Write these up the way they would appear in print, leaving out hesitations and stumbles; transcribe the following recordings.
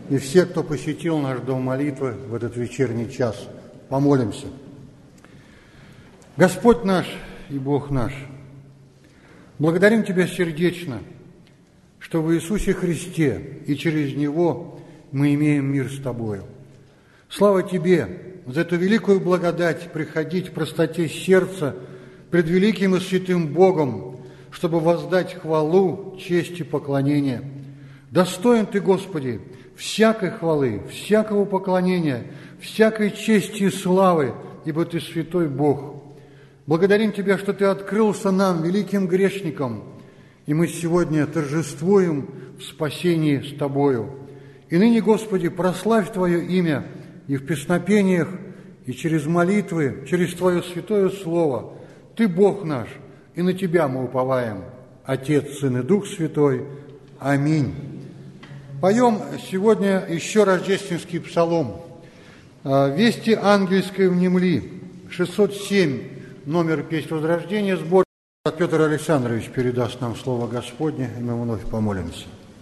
и все, кто посетил наш дом молитвы в этот вечерний час. Помолимся. Господь наш и Бог наш, благодарим Тебя сердечно, что в Иисусе Христе и через Него мы имеем мир с Тобою. Слава Тебе за эту великую благодать приходить в простоте сердца пред великим и святым Богом, чтобы воздать хвалу, честь и поклонение. Достоин Ты, Господи, всякой хвалы, всякого поклонения, всякой чести и славы, ибо Ты святой Бог. Благодарим Тебя, что Ты открылся нам, великим грешникам, и мы сегодня торжествуем в спасении с Тобою. И ныне, Господи, прославь Твое имя и в песнопениях, и через молитвы, через Твое святое Слово. Ты Бог наш, и на Тебя мы уповаем, Отец, Сын и Дух Святой. Аминь. Поем сегодня еще рождественский псалом. «Вести ангельской внемли», 607, номер «Песнь Возрождения», сбор. Петр Александрович передаст нам Слово Господне, и мы вновь помолимся.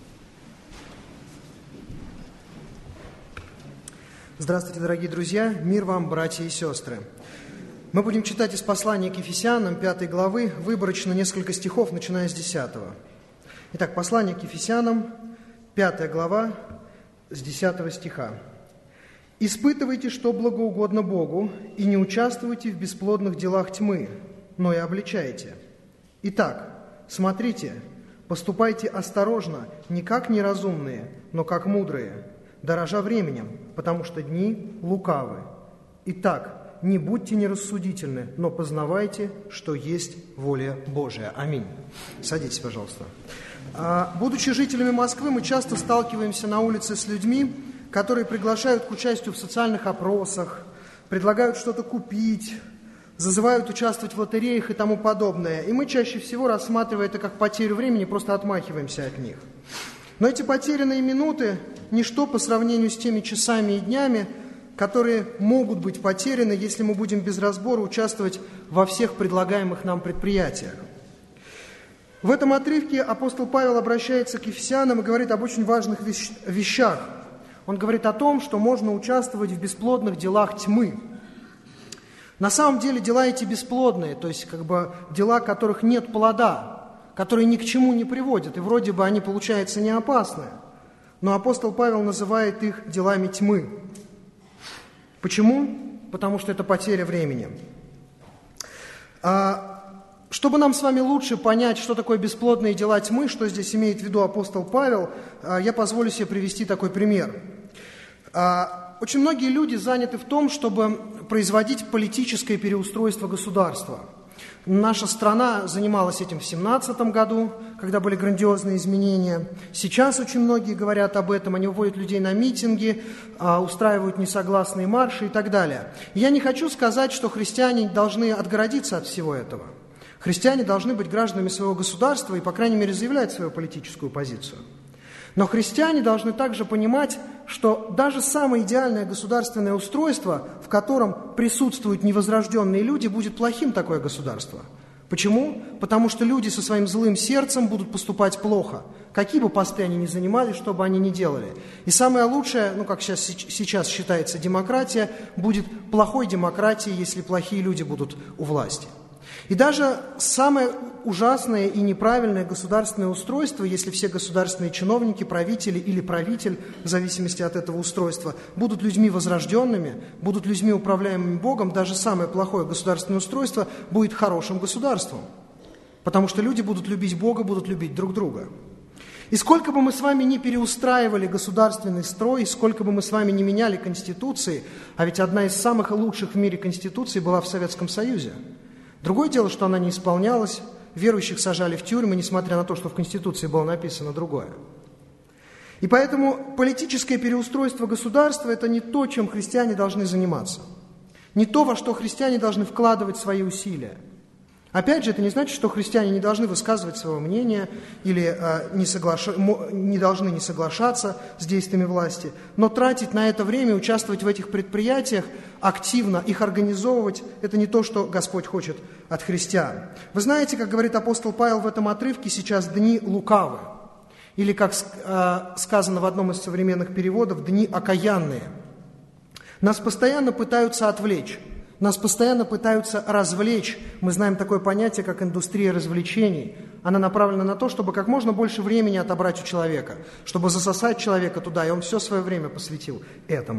Здравствуйте, дорогие друзья! Мир вам, братья и сестры! Мы будем читать из послания к Ефесянам, 5 главы, выборочно несколько стихов, начиная с 10. Итак, послание к Ефесянам, 5 глава, с 10 стиха. «Испытывайте, что благоугодно Богу, и не участвуйте в бесплодных делах тьмы, но и обличайте. Итак, смотрите, поступайте осторожно, не как неразумные, но как мудрые, дорожа временем, потому что дни лукавы. Итак, не будьте нерассудительны, но познавайте, что есть воля Божия». Аминь. Садитесь, пожалуйста. Будучи жителями Москвы, мы часто сталкиваемся на улице с людьми, которые приглашают к участию в социальных опросах, предлагают что-то купить, зазывают участвовать в лотереях и тому подобное. И мы чаще всего, рассматривая это как потерю времени, просто отмахиваемся от них. Но эти потерянные минуты – ничто по сравнению с теми часами и днями, которые могут быть потеряны, если мы будем без разбора участвовать во всех предлагаемых нам предприятиях. В этом отрывке апостол Павел обращается к Ефесянам и говорит об очень важных вещах. Он говорит о том, что можно участвовать в бесплодных делах тьмы. На самом деле дела эти бесплодные, то есть дела, которых нет плода, которые ни к чему не приводят, и вроде бы они, получается, не опасные. Но апостол Павел называет их делами тьмы. Почему? Потому что это потеря времени. Чтобы нам с вами лучше понять, что такое бесплодные дела тьмы, что здесь имеет в виду апостол Павел, я позволю себе привести такой пример. Очень многие люди заняты в том, чтобы производить политическое переустройство государства. Наша страна занималась этим в 2017 году, когда были грандиозные изменения. Сейчас очень многие говорят об этом, они выводят людей на митинги, устраивают несогласные марши и так далее. Я не хочу сказать, что христиане должны отгородиться от всего этого. Христиане должны быть гражданами своего государства и, по крайней мере, заявлять свою политическую позицию. Но христиане должны также понимать, что даже самое идеальное государственное устройство, в котором присутствуют невозрожденные люди, будет плохим такое государство. Почему? Потому что люди со своим злым сердцем будут поступать плохо, какие бы посты они ни занимали, что бы они ни делали. И самое лучшее, как сейчас считается, демократия, будет плохой демократией, если плохие люди будут у власти. И даже самое ужасное и неправильное государственное устройство, если все государственные чиновники, правители или правитель, в зависимости от этого устройства, будут людьми возрожденными, будут людьми, управляемыми Богом, даже самое плохое государственное устройство будет хорошим государством. Потому что люди будут любить Бога, будут любить друг друга. И сколько бы мы с вами ни переустраивали государственный строй, сколько бы мы с вами ни меняли конституции, а ведь одна из самых лучших в мире конституций была в Советском Союзе. Другое дело, что она не исполнялась, верующих сажали в тюрьмы, несмотря на то, что в Конституции было написано другое. И поэтому политическое переустройство государства – это не то, чем христиане должны заниматься. Не то, во что христиане должны вкладывать свои усилия. Опять же, это не значит, что христиане не должны высказывать своего мнения или не должны не соглашаться с действиями власти, но тратить на это время, участвовать в этих предприятиях, активно их организовывать – это не то, что Господь хочет от христиан. Вы знаете, как говорит апостол Павел в этом отрывке, сейчас дни лукавы. Или, как сказано в одном из современных переводов, «дни окаянные». Нас постоянно пытаются отвлечь, нас постоянно пытаются развлечь. Мы знаем такое понятие, как индустрия развлечений. Она направлена на то, чтобы как можно больше времени отобрать у человека, чтобы засосать человека туда, и он все свое время посвятил этому.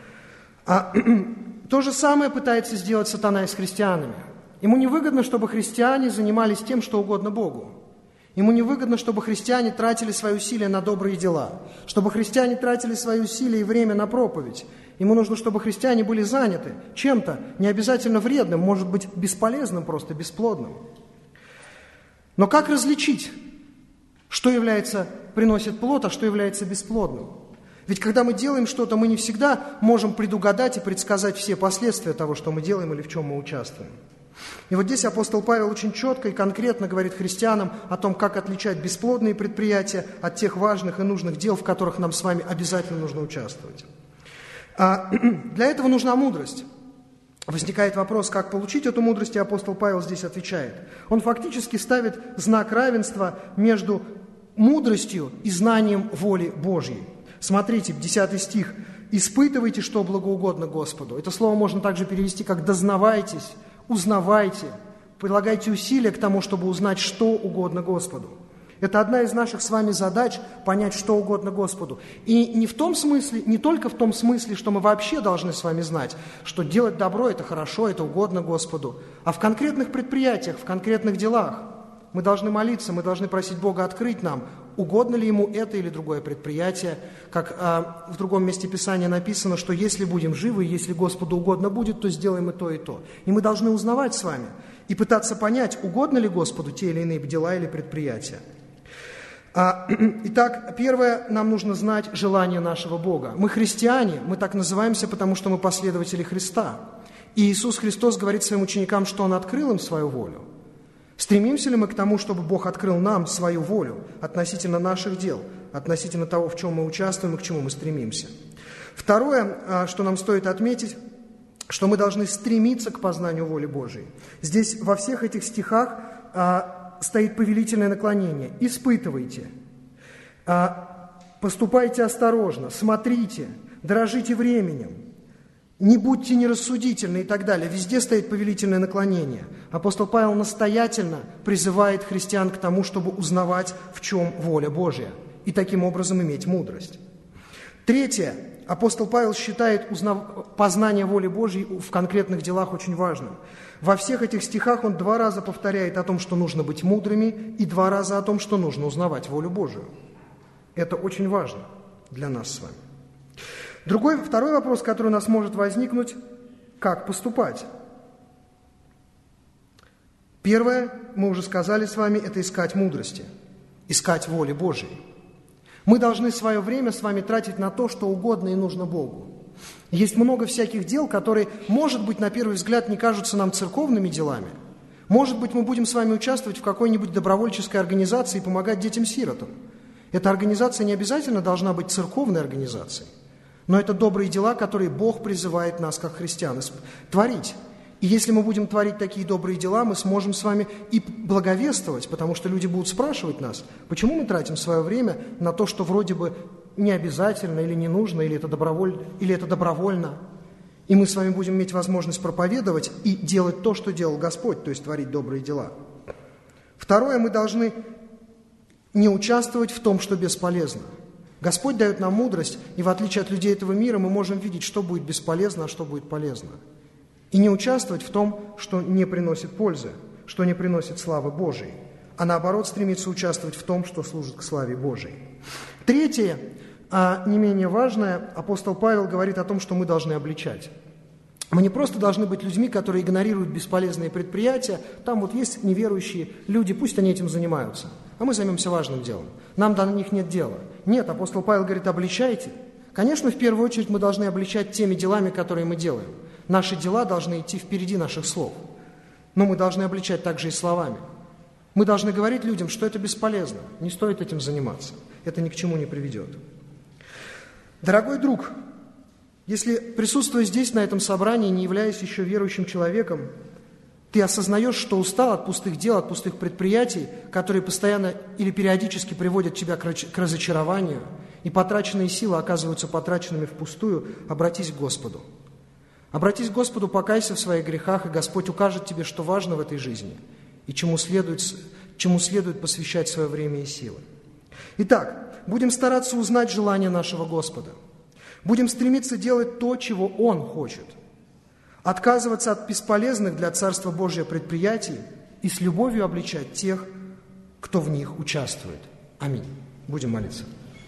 То же самое пытается сделать сатана и с христианами. Ему невыгодно, чтобы христиане занимались тем, что угодно Богу. Ему невыгодно, чтобы христиане тратили свои усилия на добрые дела, чтобы христиане тратили свои усилия и время на проповедь. Ему нужно, чтобы христиане были заняты чем-то, не обязательно вредным, может быть, бесполезным, просто бесплодным. Но как различить, что приносит плод, а что является бесплодным? Ведь когда мы делаем что-то, мы не всегда можем предугадать и предсказать все последствия того, что мы делаем или в чем мы участвуем. И вот здесь апостол Павел очень четко и конкретно говорит христианам о том, как отличать бесплодные предприятия от тех важных и нужных дел, в которых нам с вами обязательно нужно участвовать. Для этого нужна мудрость. Возникает вопрос, как получить эту мудрость, и апостол Павел здесь отвечает. Он фактически ставит знак равенства между мудростью и знанием воли Божьей. Смотрите, 10 стих. «Испытывайте, что благоугодно Господу». Это слово можно также перевести как «дознавайтесь», «узнавайте», прилагайте усилия к тому, чтобы узнать, что угодно Господу. Это одна из наших с вами задач – понять, что угодно Господу. И не только в том смысле, что мы вообще должны с вами знать, что делать добро – это хорошо, это угодно Господу, а в конкретных предприятиях, в конкретных делах. Мы должны молиться, мы должны просить Бога открыть нам, угодно ли Ему это или другое предприятие. Как в другом месте Писания написано, что если будем живы, если Господу угодно будет, то сделаем и то, и то. И мы должны узнавать с вами и пытаться понять, угодно ли Господу те или иные дела или предприятия. Итак, первое, нам нужно знать желание нашего Бога. Мы христиане, мы так называемся, потому что мы последователи Христа. И Иисус Христос говорит своим ученикам, что Он открыл им свою волю. Стремимся ли мы к тому, чтобы Бог открыл нам свою волю относительно наших дел, относительно того, в чем мы участвуем и к чему мы стремимся? Второе, что нам стоит отметить, что мы должны стремиться к познанию воли Божией. Здесь во всех этих стихах стоит повелительное наклонение. Испытывайте, поступайте осторожно, смотрите, дорожите временем, не будьте нерассудительны и так далее. Везде стоит повелительное наклонение. Апостол Павел настоятельно призывает христиан к тому, чтобы узнавать, в чем воля Божья, и таким образом иметь мудрость. Третье. Апостол Павел считает познание воли Божьей в конкретных делах очень важным. Во всех этих стихах он 2 раза повторяет о том, что нужно быть мудрыми, и 2 раза о том, что нужно узнавать волю Божию. Это очень важно для нас с вами. Второй вопрос, который у нас может возникнуть, как поступать? Первое, мы уже сказали с вами, это искать мудрости, искать воли Божьей. Мы должны свое время с вами тратить на то, что угодно и нужно Богу. Есть много всяких дел, которые, может быть, на первый взгляд не кажутся нам церковными делами. Может быть, мы будем с вами участвовать в какой-нибудь добровольческой организации и помогать детям-сиротам. Эта организация не обязательно должна быть церковной организацией. Но это добрые дела, которые Бог призывает нас, как христиан, творить. И если мы будем творить такие добрые дела, мы сможем с вами и благовествовать, потому что люди будут спрашивать нас, почему мы тратим свое время на то, что вроде бы не обязательно или не нужно, или это добровольно. И мы с вами будем иметь возможность проповедовать и делать то, что делал Господь, то есть творить добрые дела. Второе, мы должны не участвовать в том, что бесполезно. Господь дает нам мудрость, и в отличие от людей этого мира мы можем видеть, что будет бесполезно, а что будет полезно. И не участвовать в том, что не приносит пользы, что не приносит славы Божией, а наоборот стремиться участвовать в том, что служит к славе Божией. Третье, не менее важное, апостол Павел говорит о том, что мы должны обличать. Мы не просто должны быть людьми, которые игнорируют бесполезные предприятия, там вот есть неверующие люди, пусть они этим занимаются, а мы займемся важным делом. Нам до них нет дела. Нет, апостол Павел говорит, обличайте. Конечно, в первую очередь мы должны обличать теми делами, которые мы делаем. Наши дела должны идти впереди наших слов. Но мы должны обличать также и словами. Мы должны говорить людям, что это бесполезно, не стоит этим заниматься. Это ни к чему не приведет. Дорогой друг, если, присутствуя здесь, на этом собрании, не являясь еще верующим человеком, Ты осознаешь, что устал от пустых дел, от пустых предприятий, которые постоянно или периодически приводят тебя к разочарованию, и потраченные силы оказываются потраченными впустую. Обратись к Господу. Обратись к Господу, покайся в своих грехах, и Господь укажет тебе, что важно в этой жизни, и чему следует посвящать свое время и силы. Итак, будем стараться узнать желание нашего Господа. Будем стремиться делать то, чего Он хочет. Отказываться от бесполезных для Царства Божия предприятий и с любовью обличать тех, кто в них участвует. Аминь. Будем молиться.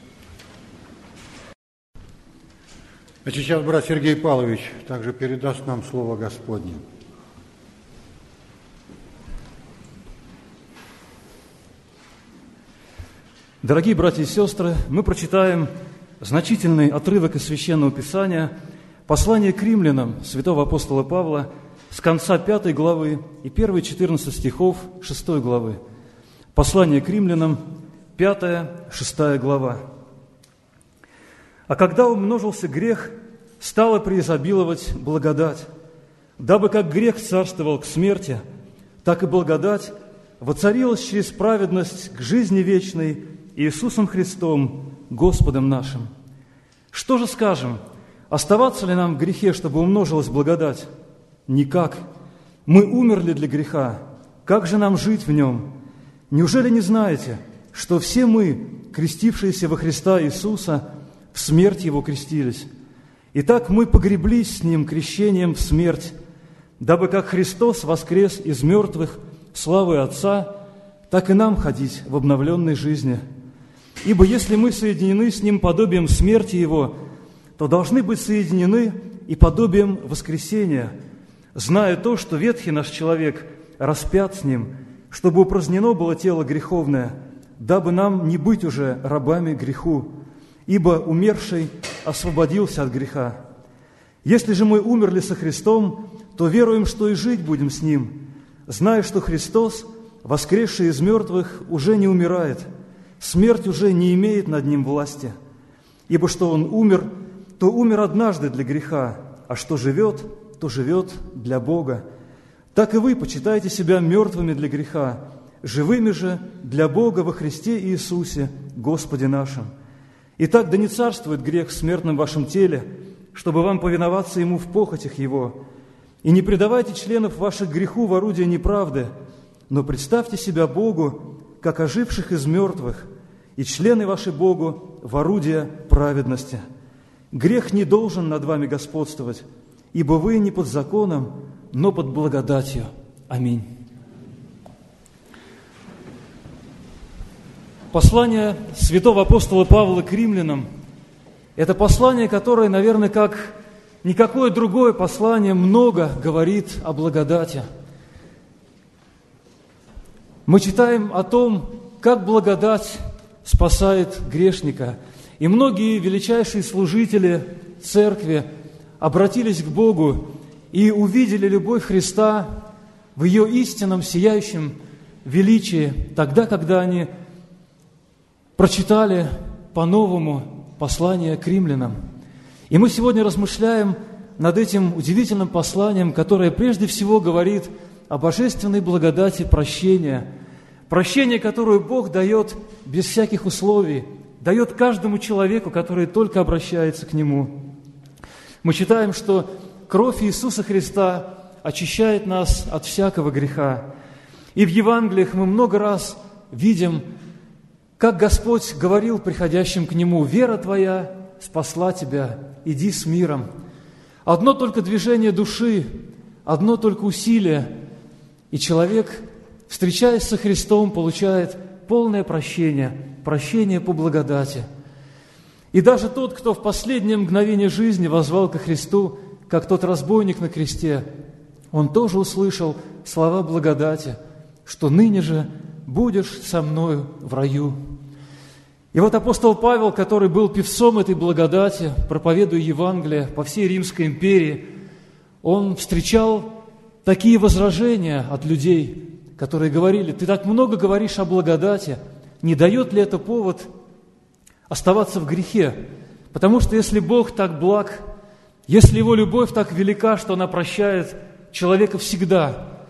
А сейчас брат Сергей Павлович также передаст нам Слово Господне. Дорогие братья и сестры, мы прочитаем значительный отрывок из Священного Писания, послание к римлянам святого апостола Павла с конца 5 главы и первые 14 стихов 6 главы. Послание к римлянам, 5-6 глава. «А когда умножился грех, стало преизобиловать благодать, дабы как грех царствовал к смерти, так и благодать воцарилась через праведность к жизни вечной Иисусом Христом, Господом нашим. Что же скажем? Оставаться ли нам в грехе, чтобы умножилась благодать? Никак. Мы умерли для греха. Как же нам жить в нем? Неужели не знаете, что все мы, крестившиеся во Христа Иисуса, в смерть Его крестились? Итак, мы погреблись с Ним крещением в смерть, дабы как Христос воскрес из мертвых славы Отца, так и нам ходить в обновленной жизни. Ибо если мы соединены с Ним подобием смерти Его, то должны быть соединены и подобием воскресения, зная то, что ветхий наш человек распят с Ним, чтобы упразднено было тело греховное, дабы нам не быть уже рабами греху, ибо умерший освободился от греха. Если же мы умерли со Христом, то веруем, что и жить будем с Ним, зная, что Христос, воскресший из мертвых, уже не умирает, смерть уже не имеет над Ним власти. Ибо что Он умер, то умер однажды для греха, а что живет, то живет для Бога. Так и вы почитайте себя мертвыми для греха, живыми же для Бога во Христе Иисусе, Господе нашим. Итак, да не царствует грех в смертном вашем теле, чтобы вам повиноваться Ему в похотях Его. И не предавайте членов ваших греху в орудие неправды, но представьте себя Богу, как оживших из мертвых, и члены ваши Богу в орудие праведности. Грех не должен над вами господствовать, ибо вы не под законом, но под благодатью. Аминь. Послание святого апостола Павла к римлянам – это послание, которое, наверное, как никакое другое послание, много говорит о благодати. Мы читаем о том, как благодать спасает грешника. И многие величайшие служители церкви обратились к Богу и увидели любовь Христа в ее истинном, сияющем величии, тогда, когда они прочитали по-новому послание к римлянам. И мы сегодня размышляем над этим удивительным посланием, которое прежде всего говорит о божественной благодати прощения. Прощение, которое Бог дает без всяких условий, дает каждому человеку, который только обращается к Нему. Мы читаем, что кровь Иисуса Христа очищает нас от всякого греха. И в Евангелиях мы много раз видим, как Господь говорил приходящим к Нему: «Вера твоя спасла тебя, иди с миром». Одно только движение души, одно только усилие, и человек, встречаясь со Христом, получает полное прощение, прощение по благодати. И даже тот, кто в последнее мгновение жизни воззвал ко Христу, как тот разбойник на кресте, он тоже услышал слова благодати, что ныне же будешь со мною в раю. И вот апостол Павел, который был певцом этой благодати, проповедуя Евангелие по всей Римской империи, он встречал такие возражения от людей, которые говорили: «Ты так много говоришь о благодати, не дает ли это повод оставаться в грехе? Потому что если Бог так благ, если Его любовь так велика, что она прощает человека всегда,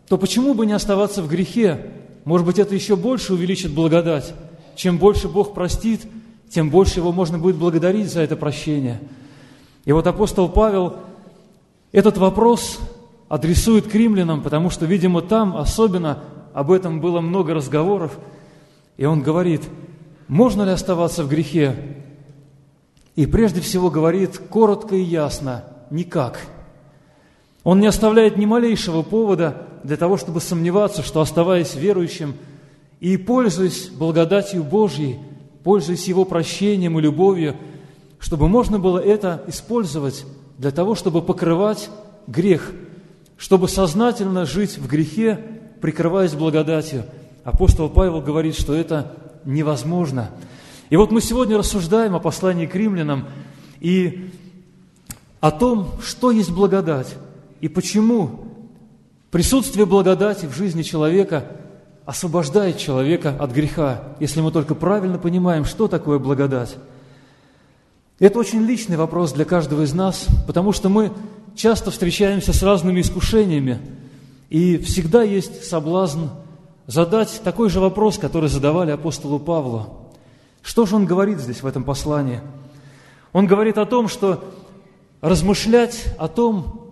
то почему бы не оставаться в грехе? Может быть, это еще больше увеличит благодать. Чем больше Бог простит, тем больше Его можно будет благодарить за это прощение. И вот апостол Павел этот вопрос адресует к римлянам, потому что, видимо, там особенно об этом было много разговоров. И он говорит, можно ли оставаться в грехе? И прежде всего говорит коротко и ясно, никак. Он не оставляет ни малейшего повода для того, чтобы сомневаться, что, оставаясь верующим и пользуясь благодатью Божьей, пользуясь Его прощением и любовью, чтобы можно было это использовать для того, чтобы покрывать грех, чтобы сознательно жить в грехе, прикрываясь благодатью. Апостол Павел говорит, что это невозможно. И вот мы сегодня рассуждаем о послании к римлянам и о том, что есть благодать и почему присутствие благодати в жизни человека освобождает человека от греха, если мы только правильно понимаем, что такое благодать. Это очень личный вопрос для каждого из нас, потому что мы часто встречаемся с разными искушениями, и всегда есть соблазн задать такой же вопрос, который задавали апостолу Павлу. Что же он говорит здесь в этом послании? Он говорит о том, что размышлять о том,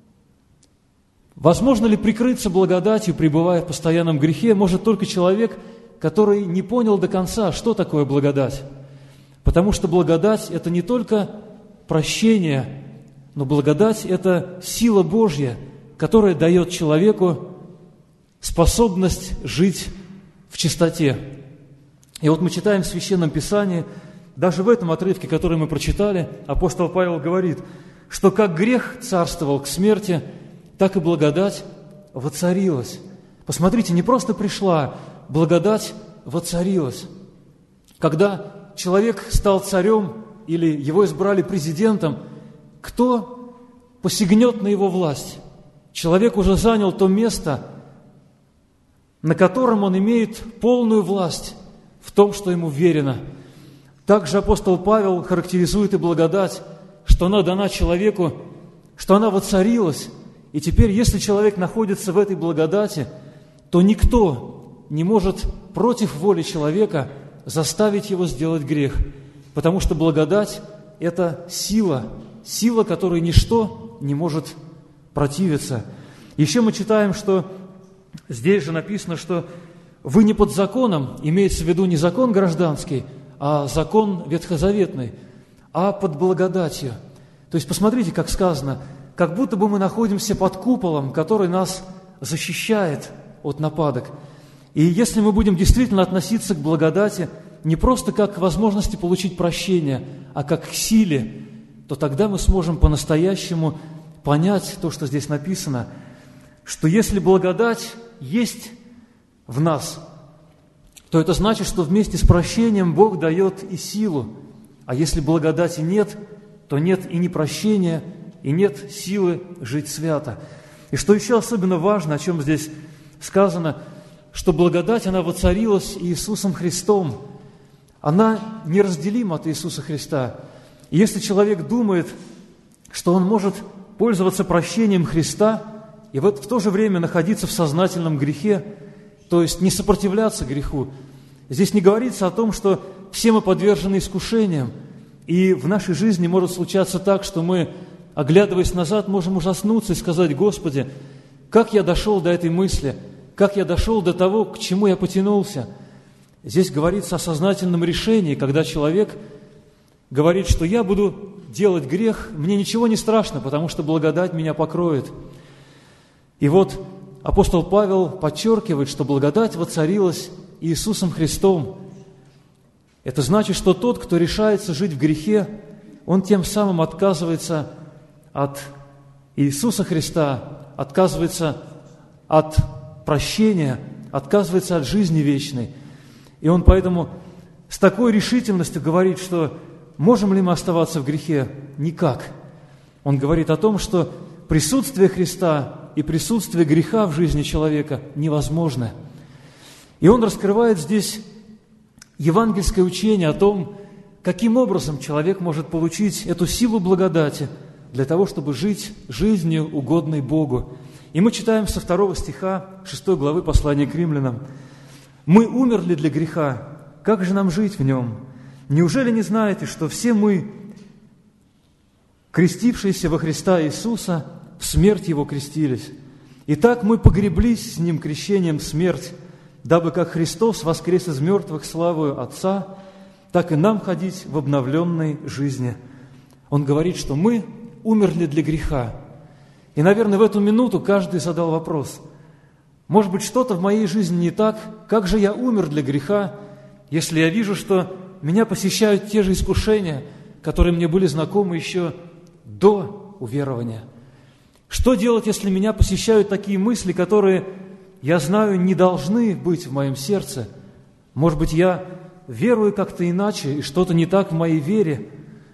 возможно ли прикрыться благодатью, пребывая в постоянном грехе, может только человек, который не понял до конца, что такое благодать. Потому что благодать – это не только прощение, но благодать – это сила Божья, которая дает человеку способность жить в чистоте. И вот мы читаем в Священном Писании, даже в этом отрывке, который мы прочитали, апостол Павел говорит, что как грех царствовал к смерти, так и благодать воцарилась. Посмотрите, не просто пришла, благодать воцарилась. Когда человек стал царем или его избрали президентом, кто посягнет на его власть? Человек уже занял то место, на котором он имеет полную власть в том, что ему верено. Также апостол Павел характеризует и благодать, что она дана человеку, что она воцарилась. И теперь, если человек находится в этой благодати, то никто не может против воли человека заставить его сделать грех, потому что благодать – это сила, которой ничто не может противиться. Еще мы читаем, что здесь же написано, что вы не под законом, имеется в виду не закон гражданский, а закон ветхозаветный, а под благодатью. То есть посмотрите, как сказано, как будто бы мы находимся под куполом, который нас защищает от нападок. И если мы будем действительно относиться к благодати не просто как к возможности получить прощение, а как к силе, то тогда мы сможем по-настоящему понять то, что здесь написано, что если благодать есть в нас, то это значит, что вместе с прощением Бог дает и силу. А если благодати нет, то нет и ни прощения, и нет силы жить свято. И что еще особенно важно, о чем здесь сказано, что благодать, она воцарилась Иисусом Христом. Она неразделима от Иисуса Христа. И если человек думает, что он может пользоваться прощением Христа и в то же время находиться в сознательном грехе, то есть не сопротивляться греху, здесь не говорится о том, что все мы подвержены искушениям, и в нашей жизни может случаться так, что мы, оглядываясь назад, можем ужаснуться и сказать: «Господи, как я дошел до этой мысли, как я дошел до того, к чему я потянулся». Здесь говорится о сознательном решении, когда человек говорит, что я буду делать грех, мне ничего не страшно, потому что благодать меня покроет. И вот апостол Павел подчеркивает, что благодать воцарилась Иисусом Христом. Это значит, что тот, кто решается жить в грехе, он тем самым отказывается от Иисуса Христа, отказывается от прощения, отказывается от жизни вечной. И он поэтому с такой решительностью говорит, что можем ли мы оставаться в грехе? Никак. Он говорит о том, что присутствие Христа и присутствие греха в жизни человека невозможно. И он раскрывает здесь евангельское учение о том, каким образом человек может получить эту силу благодати для того, чтобы жить жизнью, угодной Богу. И мы читаем со 2 стиха 6 главы послания к римлянам. «Мы умерли для греха, как же нам жить в нем? Неужели не знаете, что все мы, крестившиеся во Христа Иисуса, в смерть Его крестились? Итак, мы погреблись с Ним крещением в смерть, дабы как Христос воскрес из мертвых славою Отца, так и нам ходить в обновленной жизни». Он говорит, что мы умерли для греха. И, наверное, в эту минуту каждый задал вопрос: может быть, что-то в моей жизни не так? Как же я умер для греха, если я вижу, что меня посещают те же искушения, которые мне были знакомы еще до уверования? Что делать, если меня посещают такие мысли, которые, я знаю, не должны быть в моем сердце? Может быть, я верую как-то иначе, и что-то не так в моей вере?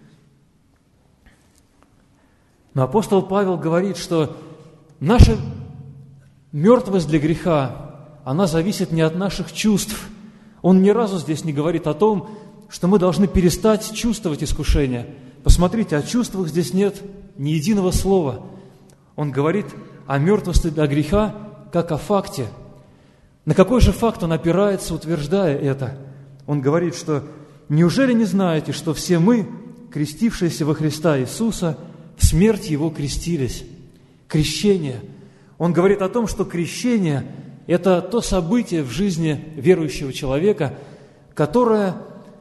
Но апостол Павел говорит, что наша мертвость для греха, она зависит не от наших чувств. Он ни разу здесь не говорит о том, что мы должны перестать чувствовать искушение. Посмотрите, о чувствах здесь нет ни единого слова. Он говорит о мертвости для греха, как о факте. На какой же факт он опирается, утверждая это? Он говорит, что «неужели не знаете, что все мы, крестившиеся во Христа Иисуса, в смерть Его крестились?» Крещение. Он говорит о том, что крещение – это то событие в жизни верующего человека, которое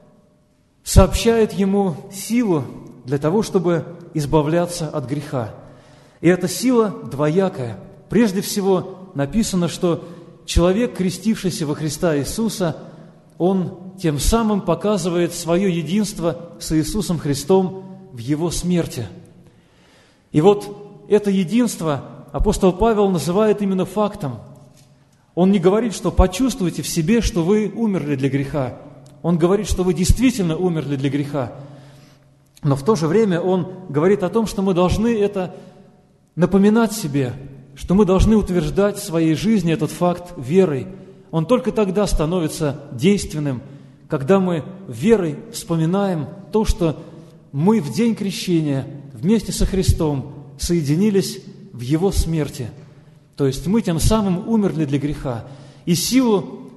сообщает ему силу для того, чтобы избавляться от греха. И эта сила двоякая. Прежде всего написано, что человек, крестившийся во Христа Иисуса, он тем самым показывает свое единство с Иисусом Христом в Его смерти. И вот это единство апостол Павел называет именно фактом. Он не говорит, что почувствуйте в себе, что вы умерли для греха. Он говорит, что вы действительно умерли для греха. Но в то же время он говорит о том, что мы должны это напоминать себе, что мы должны утверждать в своей жизни этот факт верой. Он только тогда становится действенным, когда мы верой вспоминаем то, что мы в день крещения вместе со Христом соединились в Его смерти. То есть мы тем самым умерли для греха. И силу,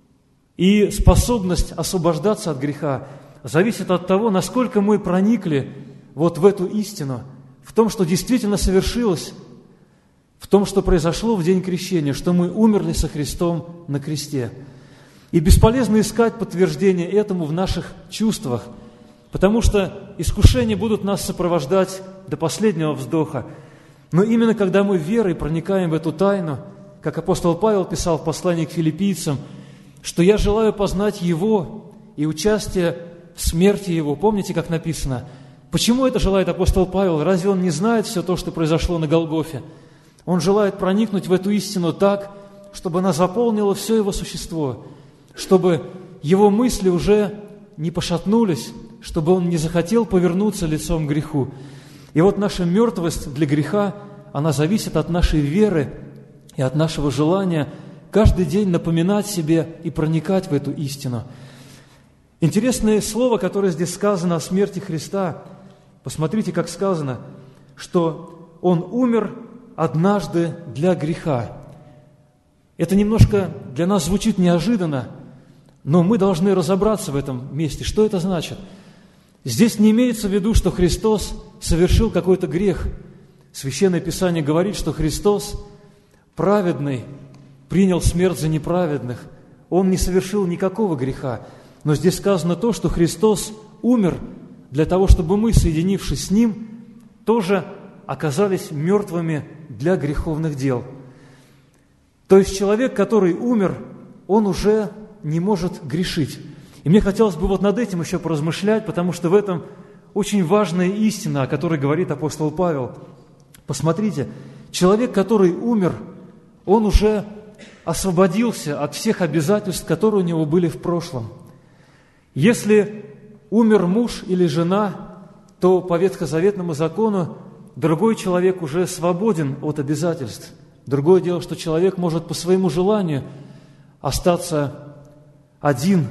и способность освобождаться от греха зависит от того, насколько мы проникли вот в эту истину, в том, что действительно совершилось, в том, что произошло в день крещения, что мы умерли со Христом на кресте. И бесполезно искать подтверждение этому в наших чувствах, потому что искушения будут нас сопровождать до последнего вздоха. Но именно когда мы верой проникаем в эту тайну, как апостол Павел писал в послании к филиппийцам, что я желаю познать Его и участие в смерти Его. Помните, как написано? Почему это желает апостол Павел? Разве он не знает все то, что произошло на Голгофе? Он желает проникнуть в эту истину так, чтобы она заполнила все его существо, чтобы его мысли уже не пошатнулись, чтобы он не захотел повернуться лицом к греху. И вот наша мертвость для греха, она зависит от нашей веры и от нашего желания каждый день напоминать себе и проникать в эту истину. Интересное слово, которое здесь сказано о смерти Христа. Посмотрите, как сказано, что Он умер однажды для греха. Это немножко для нас звучит неожиданно, но мы должны разобраться в этом месте. Что это значит? Здесь не имеется в виду, что Христос совершил какой-то грех. Священное Писание говорит, что Христос, праведный, принял смерть за неправедных. Он не совершил никакого греха. Но здесь сказано то, что Христос умер для того, чтобы мы, соединившись с Ним, тоже оказались мертвыми для греховных дел. То есть человек, который умер, он уже не может грешить. И мне хотелось бы вот над этим еще поразмышлять, потому что в этом очень важная истина, о которой говорит апостол Павел. Посмотрите, человек, который умер, он уже освободился от всех обязательств, которые у него были в прошлом. Если умер муж или жена, то по ветхозаветному закону другой человек уже свободен от обязательств. Другое дело, что человек может по своему желанию остаться один.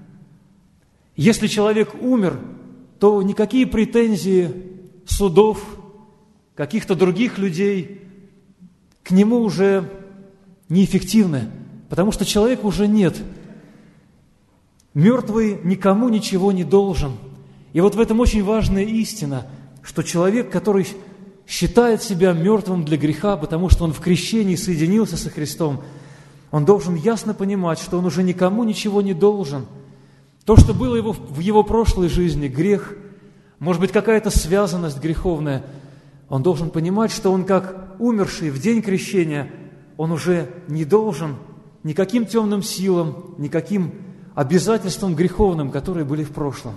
Если человек умер, то никакие претензии судов, каких-то других людей к нему уже неэффективны, потому что человека уже нет. Мертвый никому ничего не должен. И вот в этом очень важная истина, что человек, который считает себя мертвым для греха, потому что он в крещении соединился со Христом, он должен ясно понимать, что он уже никому ничего не должен. То, что было в его прошлой жизни, грех, может быть, какая-то связанность греховная, он должен понимать, что он, как умерший в день крещения, он уже не должен никаким темным силам, никаким обязательствам греховным, которые были в прошлом.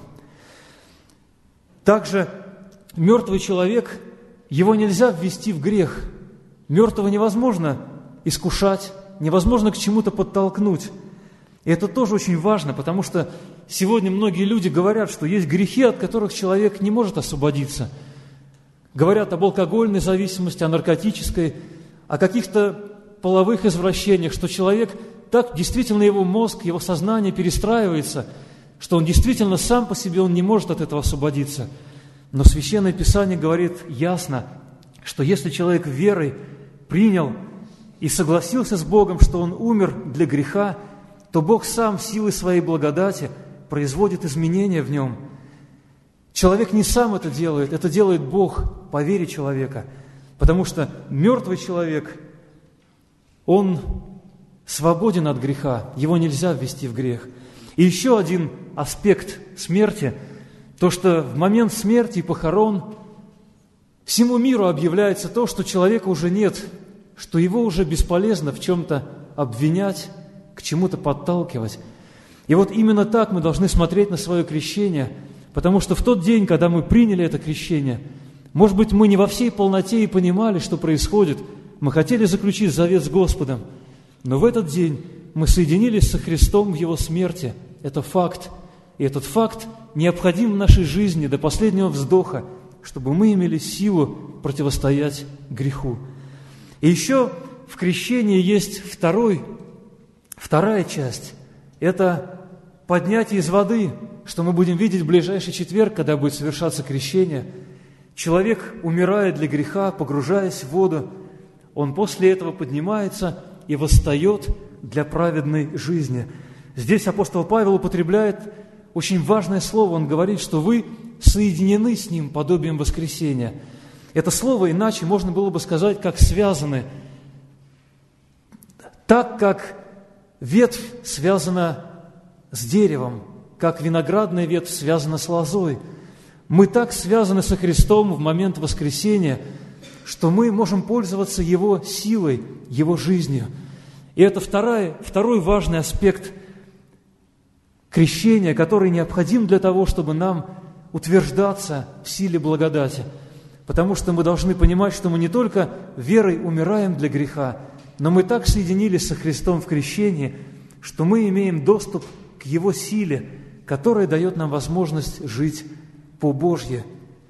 Также мертвый человек, его нельзя ввести в грех. Мертвого невозможно искушать, невозможно к чему-то подтолкнуть. И это тоже очень важно, потому что сегодня многие люди говорят, что есть грехи, от которых человек не может освободиться. Говорят об алкогольной зависимости, о наркотической, о каких-то половых извращениях, что человек так, действительно его мозг, его сознание перестраивается, что он действительно сам по себе, он не может от этого освободиться. Но Священное Писание говорит ясно, что если человек верой принял и согласился с Богом, что он умер для греха, то Бог сам силой своей благодати производит изменения в нем. Человек не сам это делает Бог по вере человека, потому что мертвый человек, он свободен от греха, его нельзя ввести в грех. И еще один аспект смерти, то, что в момент смерти и похорон всему миру объявляется то, что человека уже нет, что его уже бесполезно в чем-то обвинять, к чему-то подталкивать. И вот именно так мы должны смотреть на свое крещение, потому что в тот день, когда мы приняли это крещение, может быть, мы не во всей полноте и понимали, что происходит, мы хотели заключить завет с Господом, но в этот день мы соединились со Христом в Его смерти. Это факт. И этот факт необходим в нашей жизни до последнего вздоха, чтобы мы имели силу противостоять греху. И еще в крещении есть вторая часть. Это поднятие из воды, что мы будем видеть в ближайший четверг, когда будет совершаться крещение. Человек умирает для греха, погружаясь в воду. Он после этого поднимается и восстает для праведной жизни. Здесь апостол Павел употребляет очень важное слово. Он говорит, что вы соединены с Ним подобием воскресения. Это слово иначе можно было бы сказать, как связаны. Так, как ветвь связана с деревом, как виноградная ветвь связана с лозой. Мы так связаны со Христом в момент воскресения, что мы можем пользоваться Его силой, Его жизнью. И это второй важный аспект крещения, который необходим для того, чтобы нам утверждаться в силе благодати. Потому что мы должны понимать, что мы не только верой умираем для греха, но мы так соединились со Христом в крещении, что мы имеем доступ к Его силе, которая дает нам возможность жить по-божье.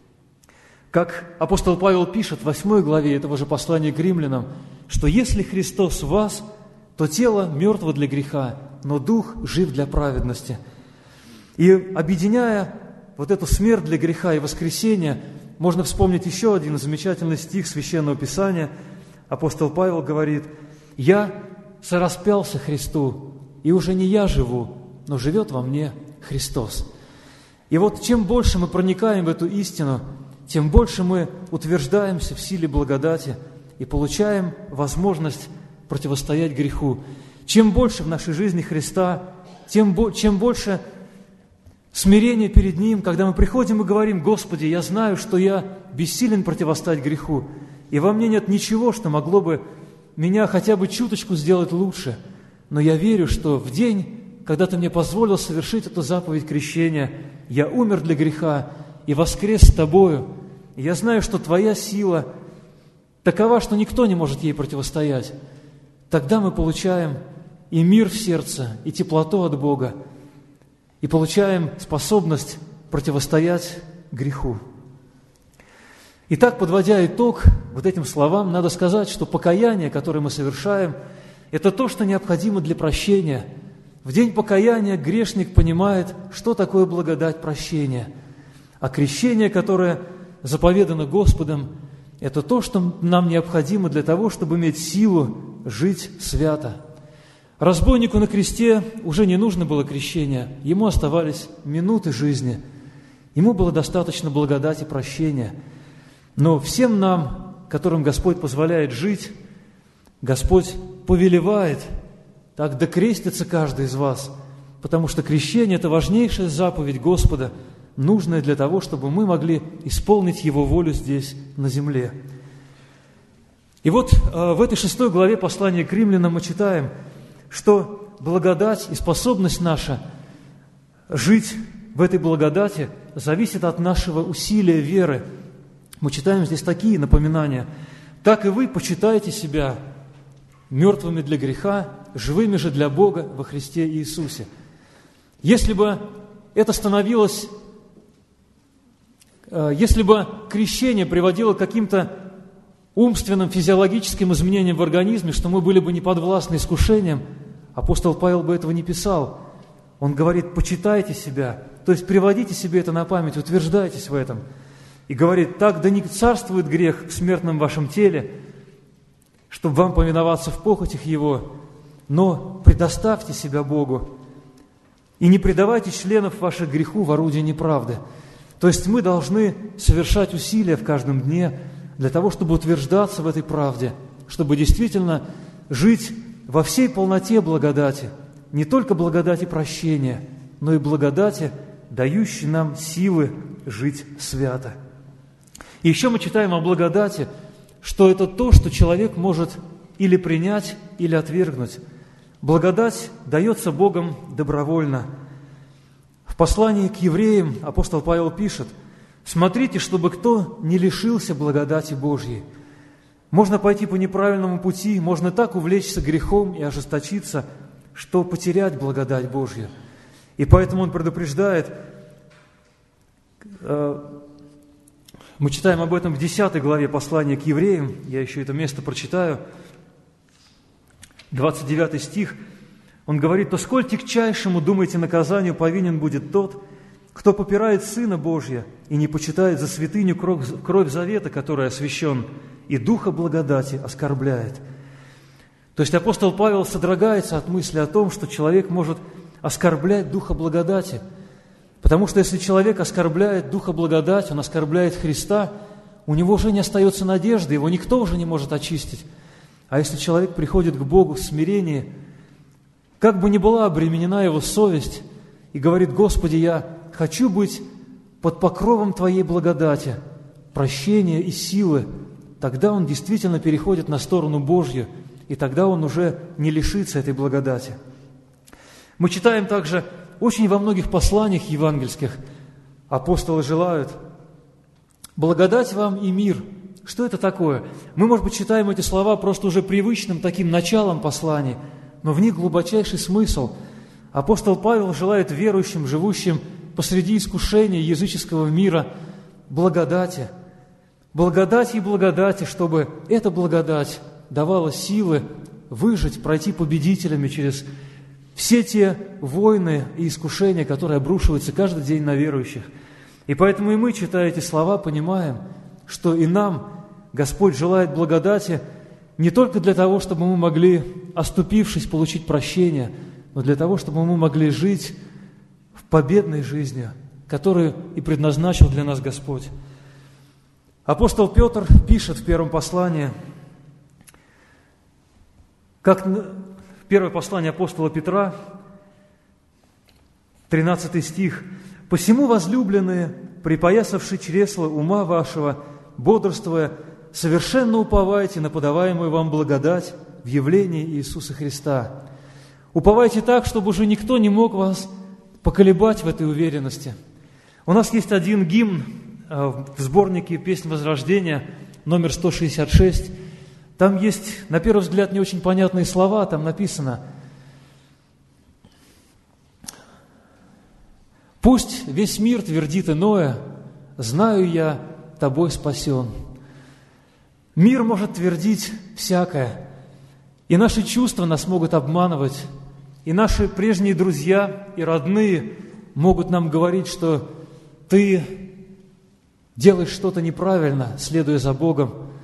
Как апостол Павел пишет в 8 главе этого же послания к римлянам, что если Христос в вас, то тело мертво для греха, но дух жив для праведности. И объединяя вот эту смерть для греха и воскресение, можно вспомнить еще один замечательный стих Священного Писания. Апостол Павел говорит: «Я сораспялся Христу, и уже не я живу, но живет во мне Христос». И вот чем больше мы проникаем в эту истину, тем больше мы утверждаемся в силе благодати и получаем возможность противостоять греху. Чем больше в нашей жизни Христа, чем больше смирения перед Ним, когда мы приходим и говорим: «Господи, я знаю, что я бессилен противостоять греху, и во мне нет ничего, что могло бы меня хотя бы чуточку сделать лучше, но я верю, что в день, когда Ты мне позволил совершить эту заповедь крещения, я умер для греха и воскрес с Тобою. И я знаю, что Твоя сила такова, что никто не может ей противостоять». Тогда мы получаем и мир в сердце, и теплоту от Бога, и получаем способность противостоять греху. Итак, подводя итог вот этим словам, надо сказать, что покаяние, которое мы совершаем, это то, что необходимо для прощения. В день покаяния грешник понимает, что такое благодать прощения. А крещение, которое заповедано Господом, – это то, что нам необходимо для того, чтобы иметь силу жить свято. Разбойнику на кресте уже не нужно было крещения, ему оставались минуты жизни. Ему было достаточно благодати прощения. Но всем нам, которым Господь позволяет жить, Господь повелевает, так докрестится каждый из вас, потому что крещение – это важнейшая заповедь Господа, нужная для того, чтобы мы могли исполнить Его волю здесь, на земле. И вот в этой 6 главе послания к римлянам мы читаем, что благодать и способность наша жить в этой благодати зависит от нашего усилия веры. Мы читаем здесь такие напоминания. «Так и вы почитайте себя мертвыми для греха, живыми же для Бога во Христе Иисусе». Если бы это становилось, если бы крещение приводило к каким-то умственным, физиологическим изменениям в организме, что мы были бы не подвластны искушениям, апостол Павел бы этого не писал. Он говорит: почитайте себя, то есть приводите себе это на память, утверждайтесь в этом. И говорит: так да не царствует грех в смертном вашем теле, чтобы вам повиноваться в похотях его, но предоставьте себя Богу и не предавайте членов ваших греху в орудие неправды. То есть мы должны совершать усилия в каждом дне для того, чтобы утверждаться в этой правде, чтобы действительно жить во всей полноте благодати, не только благодати прощения, но и благодати, дающей нам силы жить свято. И еще мы читаем о благодати, что это то, что человек может или принять, или отвергнуть. Благодать дается Богом добровольно. В послании к евреям апостол Павел пишет: «Смотрите, чтобы кто не лишился благодати Божьей». Можно пойти по неправильному пути, можно так увлечься грехом и ожесточиться, что потерять благодать Божью. И поэтому он предупреждает, мы читаем об этом в 10 главе послания к евреям, я еще это место прочитаю, 29 стих, он говорит: «То сколь тягчайшему, думаете, наказанию повинен будет тот, кто попирает Сына Божия и не почитает за святыню кровь завета, который освящен, и духа благодати оскорбляет». То есть апостол Павел содрогается от мысли о том, что человек может оскорблять духа благодати, потому что если человек оскорбляет духа благодати, он оскорбляет Христа, у него уже не остается надежды, его никто уже не может очистить. А если человек приходит к Богу в смирении, как бы ни была обременена его совесть, и говорит: «Господи, я хочу быть под покровом Твоей благодати, прощения и силы», тогда он действительно переходит на сторону Божью, и тогда он уже не лишится этой благодати. Мы читаем также очень во многих посланиях евангельских, апостолы желают: «Благодать вам и мир». Что это такое? Мы, может быть, читаем эти слова просто уже привычным таким началом посланий, но в них глубочайший смысл. Апостол Павел желает верующим, живущим посреди искушения языческого мира, благодати. Благодати и благодати, чтобы эта благодать давала силы выжить, пройти победителями через все те войны и искушения, которые обрушиваются каждый день на верующих. И поэтому и мы, читая эти слова, понимаем, что и нам Господь желает благодати не только для того, чтобы мы могли, оступившись, получить прощение, но для того, чтобы мы могли жить в победной жизни, которую и предназначил для нас Господь. Апостол Петр пишет в первом послании, как первое послание апостола Петра, 13 стих: «Посему, возлюбленные, припоясавши чресла ума вашего, бодрствуя, совершенно уповайте на подаваемую вам благодать в явлении Иисуса Христа». Уповайте так, чтобы уже никто не мог вас поколебать в этой уверенности. У нас есть один гимн в сборнике «Песнь Возрождения», номер 166. Там есть, на первый взгляд, не очень понятные слова. Там написано: «Пусть весь мир твердит иное, знаю я, тобой спасен». Мир может твердить всякое, и наши чувства нас могут обманывать, и наши прежние друзья и родные могут нам говорить, что ты делаешь что-то неправильно, следуя за Богом.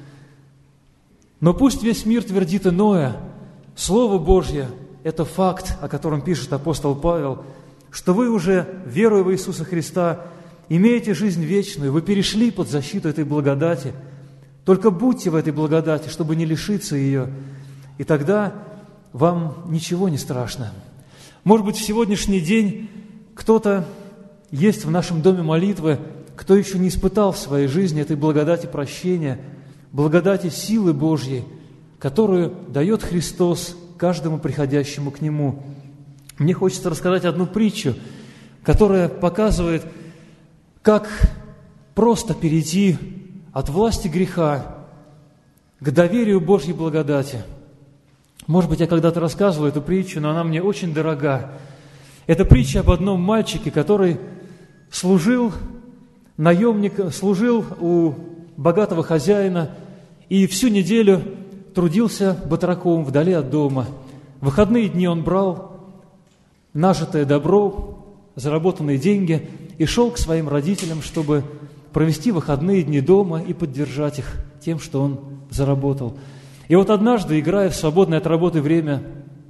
Но пусть весь мир твердит иное. Слово Божье – это факт, о котором пишет апостол Павел, что вы уже, веруя в Иисуса Христа, имеете жизнь вечную, вы перешли под защиту этой благодати. Только будьте в этой благодати, чтобы не лишиться ее, и тогда вам ничего не страшно. Может быть, в сегодняшний день кто-то есть в нашем доме молитвы, кто еще не испытал в своей жизни этой благодати прощения, благодати силы Божьей, которую дает Христос каждому приходящему к Нему. Мне хочется рассказать одну притчу, которая показывает, как просто перейти от власти греха к доверию Божьей благодати. Может быть, я когда-то рассказывал эту притчу, но она мне очень дорога. Это притча об одном мальчике, который служил наемником, служил у богатого хозяина и всю неделю трудился батраком вдали от дома. В выходные дни он брал нажитое добро, заработанные деньги и шел к своим родителям, чтобы провести выходные дни дома и поддержать их тем, что он заработал. И вот однажды, играя в свободное от работы время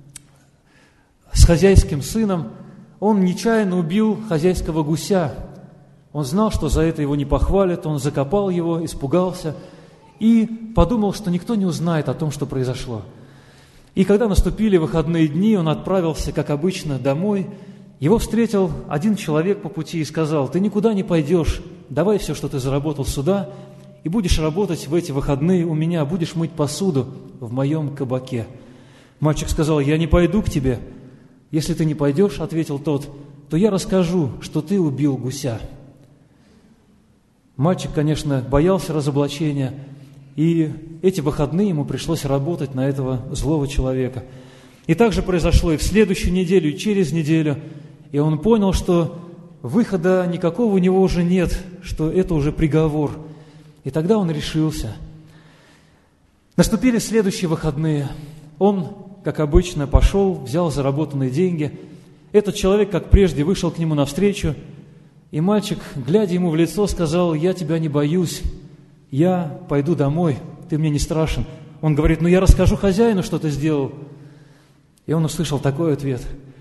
с хозяйским сыном, он нечаянно убил хозяйского гуся. Он знал, что за это его не похвалят, он закопал его, испугался и подумал, что никто не узнает о том, что произошло. И когда наступили выходные дни, он отправился, как обычно, домой. Его встретил один человек по пути и сказал: «Ты никуда не пойдешь, давай все, что ты заработал, сюда, и будешь работать в эти выходные у меня, будешь мыть посуду в моем кабаке». Мальчик сказал: «Я не пойду к тебе». «Если ты не пойдешь, — ответил тот, — то я расскажу, что ты убил гуся». Мальчик, конечно, боялся разоблачения, и эти выходные ему пришлось работать на этого злого человека. И так же произошло и в следующую неделю, и через неделю, и он понял, что выхода никакого у него уже нет, что это уже приговор. И тогда он решился. Наступили следующие выходные. Он, как обычно, пошел, взял заработанные деньги. Этот человек, как прежде, вышел к нему навстречу, и мальчик, глядя ему в лицо, сказал: «Я тебя не боюсь, я пойду домой, ты мне не страшен». Он говорит: «Ну я расскажу хозяину, что ты сделал». И он услышал такой ответ: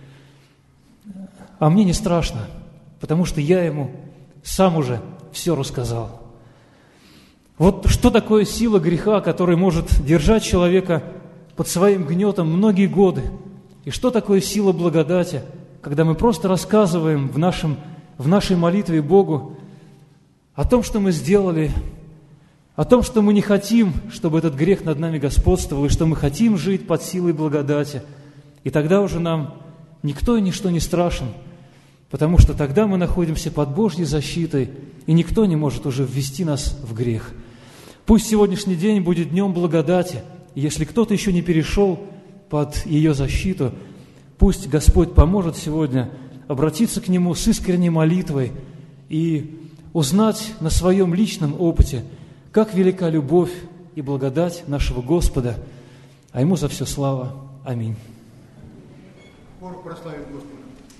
«А мне не страшно, потому что я ему сам уже все рассказал». Вот что такое сила греха, которая может держать человека под своим гнетом многие годы. И что такое сила благодати, когда мы просто рассказываем в нашей молитве Богу о том, что мы сделали, о том, что мы не хотим, чтобы этот грех над нами господствовал, и что мы хотим жить под силой благодати. И тогда уже нам никто и ничто не страшен, потому что тогда мы находимся под Божьей защитой, и никто не может уже ввести нас в грех. Пусть сегодняшний день будет днем благодати, и если кто-то еще не перешел под ее защиту, пусть Господь поможет сегодня обратиться к Нему с искренней молитвой и узнать на своем личном опыте, как велика любовь и благодать нашего Господа, а Ему за все слава. Аминь. Хор прославит Господа.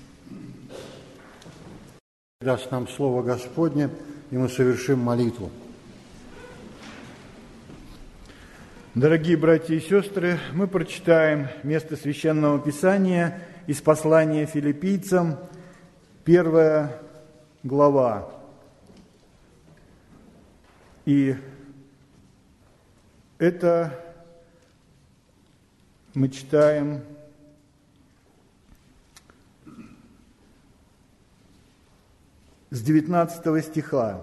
Даст нам слово Господне, и мы совершим молитву. Дорогие братья и сестры, мы прочитаем место Священного Писания из послания Филиппийцам, 1 глава. И это мы читаем с 19 стиха,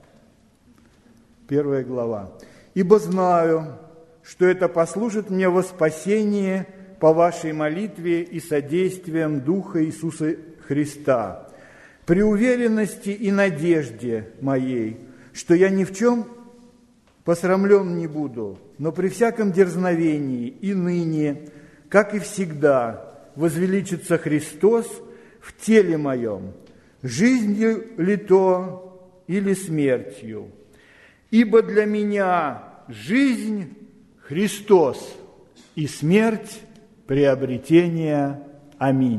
1 глава. «Ибо знаю, что это послужит мне во спасение по вашей молитве и содействием Духа Иисуса Христа, при уверенности и надежде моей, что я ни в чем посрамлен не буду, но при всяком дерзновении и ныне, как и всегда, возвеличится Христос в теле моем, жизнью ли то или смертью. Ибо для меня жизнь – Христос, и смерть – приобретение. Аминь».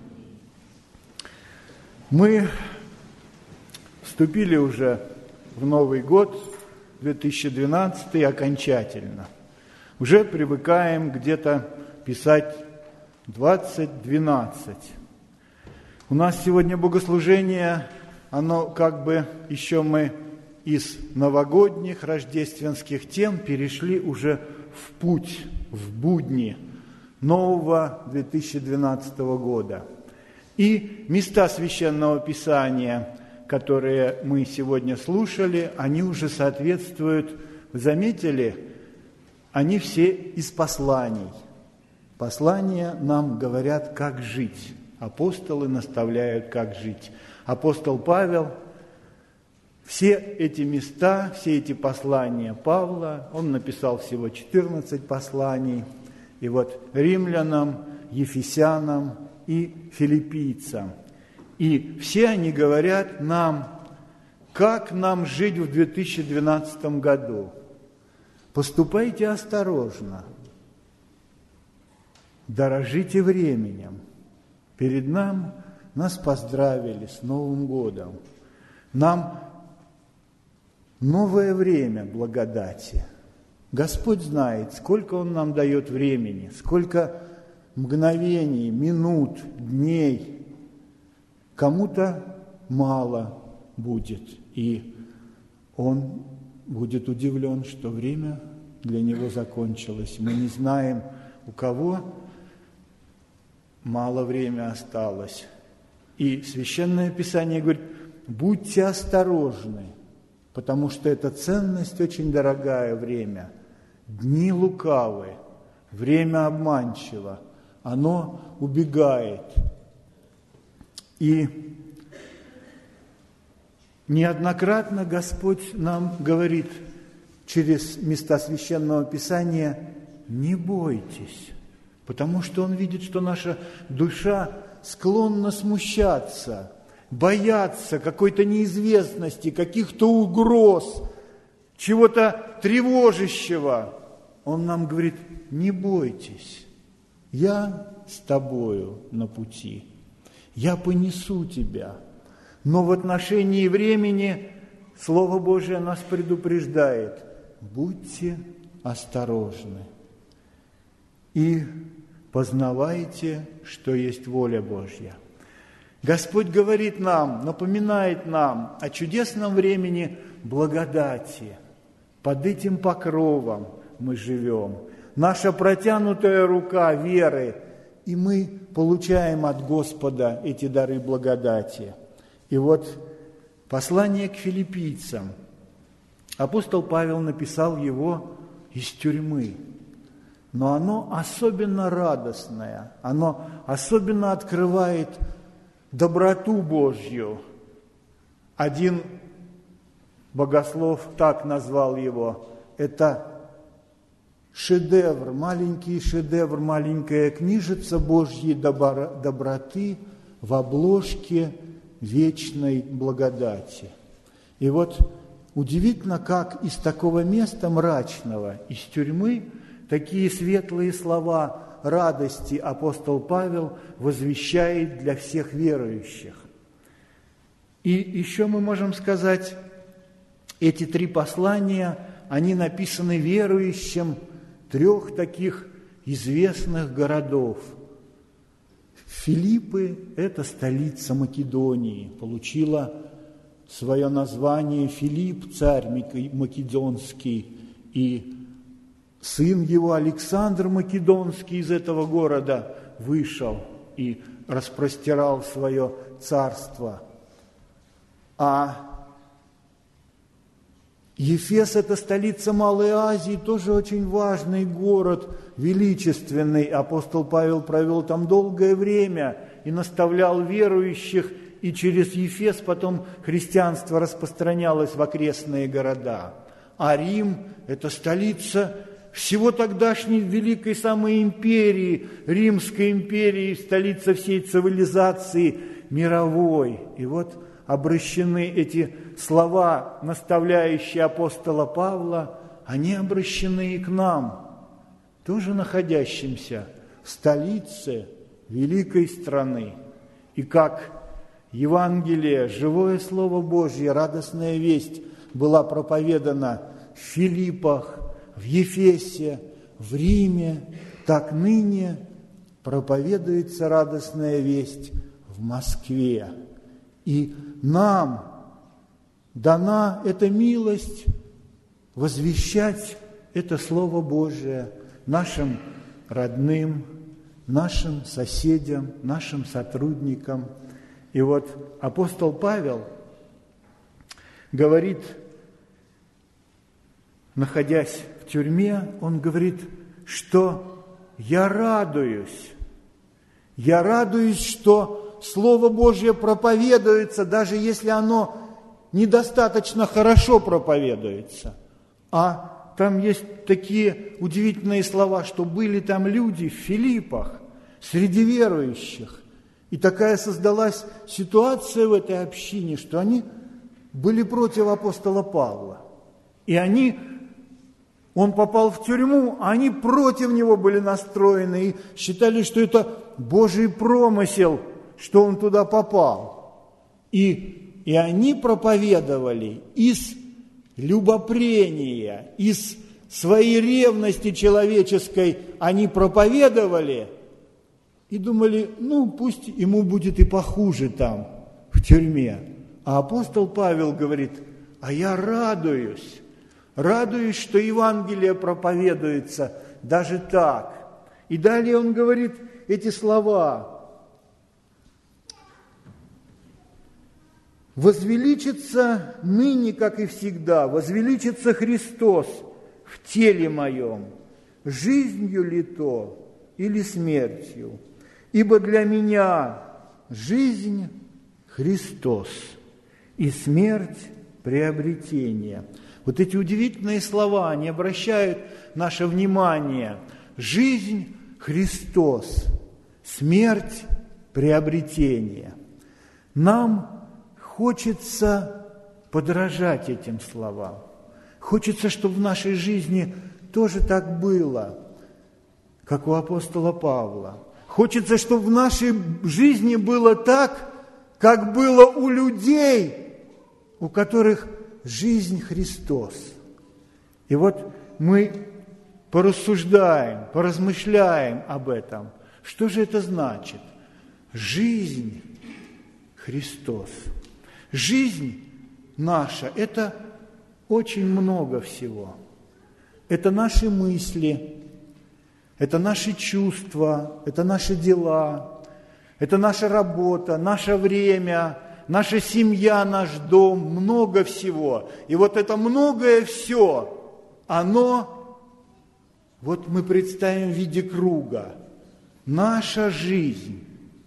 Мы вступили уже в Новый год, 2012, окончательно. уже привыкаем где-то писать 20:12. У нас сегодня богослужение, оно как бы еще мы из новогодних, рождественских тем перешли уже в путь, в будни нового 2012 года. И места Священного Писания, которые мы сегодня слушали, они уже соответствуют, вы заметили, они все из посланий. Послания нам говорят, как жить. Апостолы наставляют, как жить. Апостол Павел, все эти места, все эти послания Павла, он написал всего 14 посланий. И вот римлянам, ефесянам и филиппийцам. И все они говорят нам, как нам жить в 2012 году. Поступайте осторожно, дорожите временем. Перед нас поздравили с Новым годом. Нам новое время благодати. Господь знает, сколько Он нам дает времени, сколько мгновений, минут, дней. Кому-то мало будет, и он будет удивлен, что время для него закончилось. Мы не знаем, у кого мало времени осталось. И Священное Писание говорит, будьте осторожны, потому что это ценность очень дорогая время. Дни лукавы, время обманчиво, оно убегает. И неоднократно Господь нам говорит через места Священного Писания, не бойтесь, потому что Он видит, что наша душа склонна смущаться, бояться какой-то неизвестности, каких-то угроз, чего-то тревожащего. Он нам говорит, не бойтесь, я с тобою на пути, я понесу тебя. Но в отношении времени Слово Божие нас предупреждает, будьте осторожны и познавайте, что есть воля Божья. Господь говорит нам, напоминает нам о чудесном времени благодати. Под этим покровом мы живем. Наша протянутая рука веры, и мы получаем от Господа эти дары благодати. И вот послание к филиппийцам. Апостол Павел написал его из тюрьмы. Но оно особенно радостное, оно особенно открывает доброту Божью. Один богослов так назвал его. Это шедевр, маленький шедевр, маленькая книжица Божьей доброты в обложке вечной благодати. И вот удивительно, как из такого места мрачного, из тюрьмы, такие светлые слова радости апостол Павел возвещает для всех верующих. И еще мы можем сказать, эти 3 послания, они написаны верующим 3 таких известных городов. Филиппы – это столица Македонии, получила свое название Филипп, царь македонский, и сын его Александр Македонский из этого города вышел и распростирал свое царство. А Ефес – это столица Малой Азии, тоже очень важный город, величественный. Апостол Павел провел там долгое время и наставлял верующих, и через Ефес потом христианство распространялось в окрестные города. А Рим – это столица всего тогдашней великой самой империи, Римской империи, столица всей цивилизации мировой. И вот обращены эти слова, наставляющие апостола Павла, они обращены и к нам, тоже находящимся в столице великой страны. И как Евангелие, живое Слово Божье, радостная весть была проповедана в Филиппах, в Ефесе, в Риме, так ныне проповедуется радостная весть в Москве. И нам дана эта милость возвещать это Слово Божие нашим родным, нашим соседям, нашим сотрудникам. И вот апостол Павел говорит, находясь в тюрьме, он говорит, что я радуюсь, что Слово Божье проповедуется, даже если оно недостаточно хорошо проповедуется. А там есть такие удивительные слова, что были там люди в Филиппах, среди верующих. И такая создалась ситуация в этой общине, что они были против апостола Павла. И он попал в тюрьму, а они против него были настроены и считали, что это Божий промысел, что он туда попал. И они проповедовали из любопрения, из своей ревности человеческой, они проповедовали и думали, пусть ему будет и похуже там, в тюрьме. А апостол Павел говорит, а я радуюсь, что Евангелие проповедуется даже так. И далее он говорит эти слова. «Возвеличится ныне, как и всегда, возвеличится Христос в теле моем, жизнью ли то или смертью? Ибо для меня жизнь – Христос, и смерть – приобретение». Вот эти удивительные слова, они обращают наше внимание. Жизнь – Христос, смерть – приобретение. Нам хочется подражать этим словам. Хочется, чтобы в нашей жизни тоже так было, как у апостола Павла. Хочется, чтобы в нашей жизни было так, как было у людей, у которых жизнь Христос. И вот мы порассуждаем, поразмышляем об этом. Что же это значит? Жизнь Христос. Жизнь наша – это очень много всего. Это наши мысли, это наши чувства, это наши дела, это наша работа, наше время, наша семья, наш дом, много всего. И вот это многое все, оно, вот мы представим в виде круга, наша жизнь.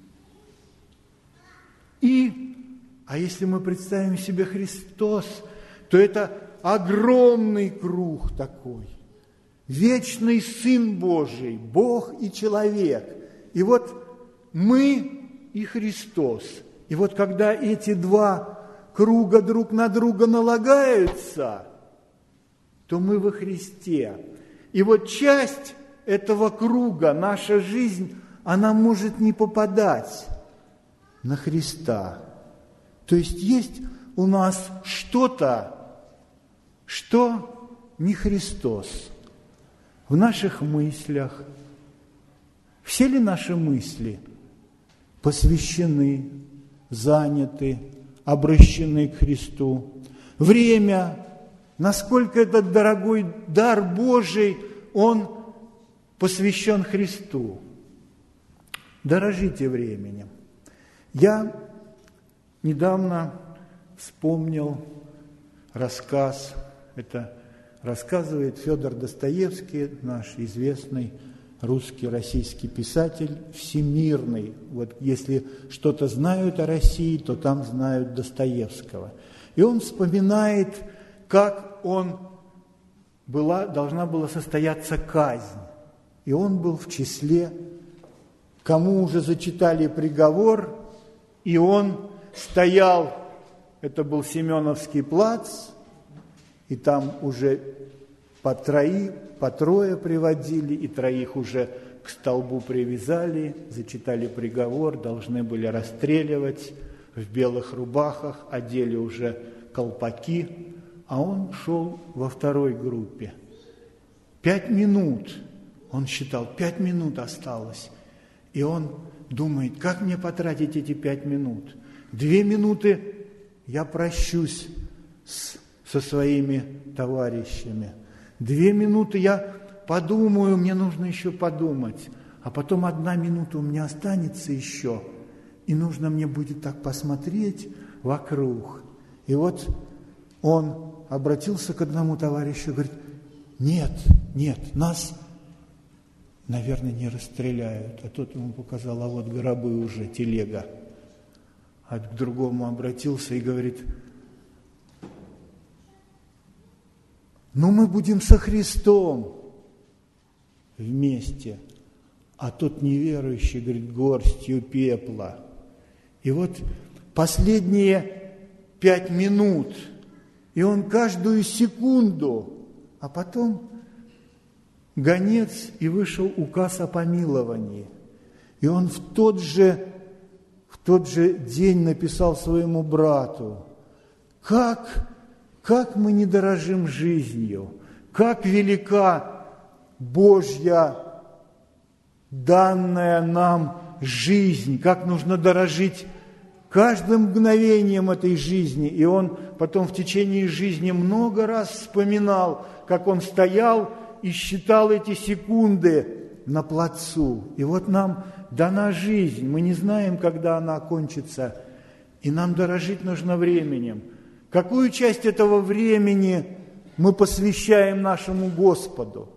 А если мы представим себе Христос, то это огромный круг такой. Вечный Сын Божий, Бог и человек. И вот мы и Христос. И вот когда эти два круга друг на друга налагаются, то мы во Христе. И вот часть этого круга, наша жизнь, она может не попадать на Христа. То есть у нас что-то, что не Христос. В наших мыслях. Все ли наши мысли посвящены, заняты, обращены к Христу? Время, насколько этот дорогой дар Божий, он посвящен Христу. Дорожите временем. Я недавно вспомнил рассказ, это рассказывает Федор Достоевский, наш известный русский, российский писатель, всемирный. Вот если что-то знают о России, то там знают Достоевского. И он вспоминает, как должна была состояться казнь. И он был в числе, кому уже зачитали приговор, и он стоял, это был Семеновский плац, и там уже по трое приводили, и троих уже к столбу привязали, зачитали приговор, должны были расстреливать в белых рубахах, одели уже колпаки, а он шел во второй группе. 5 минут Он считал, 5 минут осталось. И он думает, как мне потратить эти 5 минут? 2 минуты я прощусь со своими товарищами. 2 минуты я подумаю, мне нужно еще подумать. А потом 1 минута у меня останется еще. И нужно мне будет так посмотреть вокруг. И вот он обратился к одному товарищу и говорит, нет, нас, наверное, не расстреляют. А тот ему показал, а вот гробы уже, телега. А к другому обратился и говорит, мы будем со Христом вместе. А тот неверующий говорит, горстью пепла. И вот последние 5 минут, и он каждую секунду, а потом гонец, и вышел указ о помиловании. И он в тот же день написал своему брату, как мы не дорожим жизнью, как велика Божья данная нам жизнь, как нужно дорожить каждым мгновением этой жизни. И он потом в течение жизни много раз вспоминал, как он стоял и считал эти секунды на плацу. И вот нам дана жизнь, мы не знаем, когда она окончится, и нам дорожить нужно временем. Какую часть этого времени мы посвящаем нашему Господу?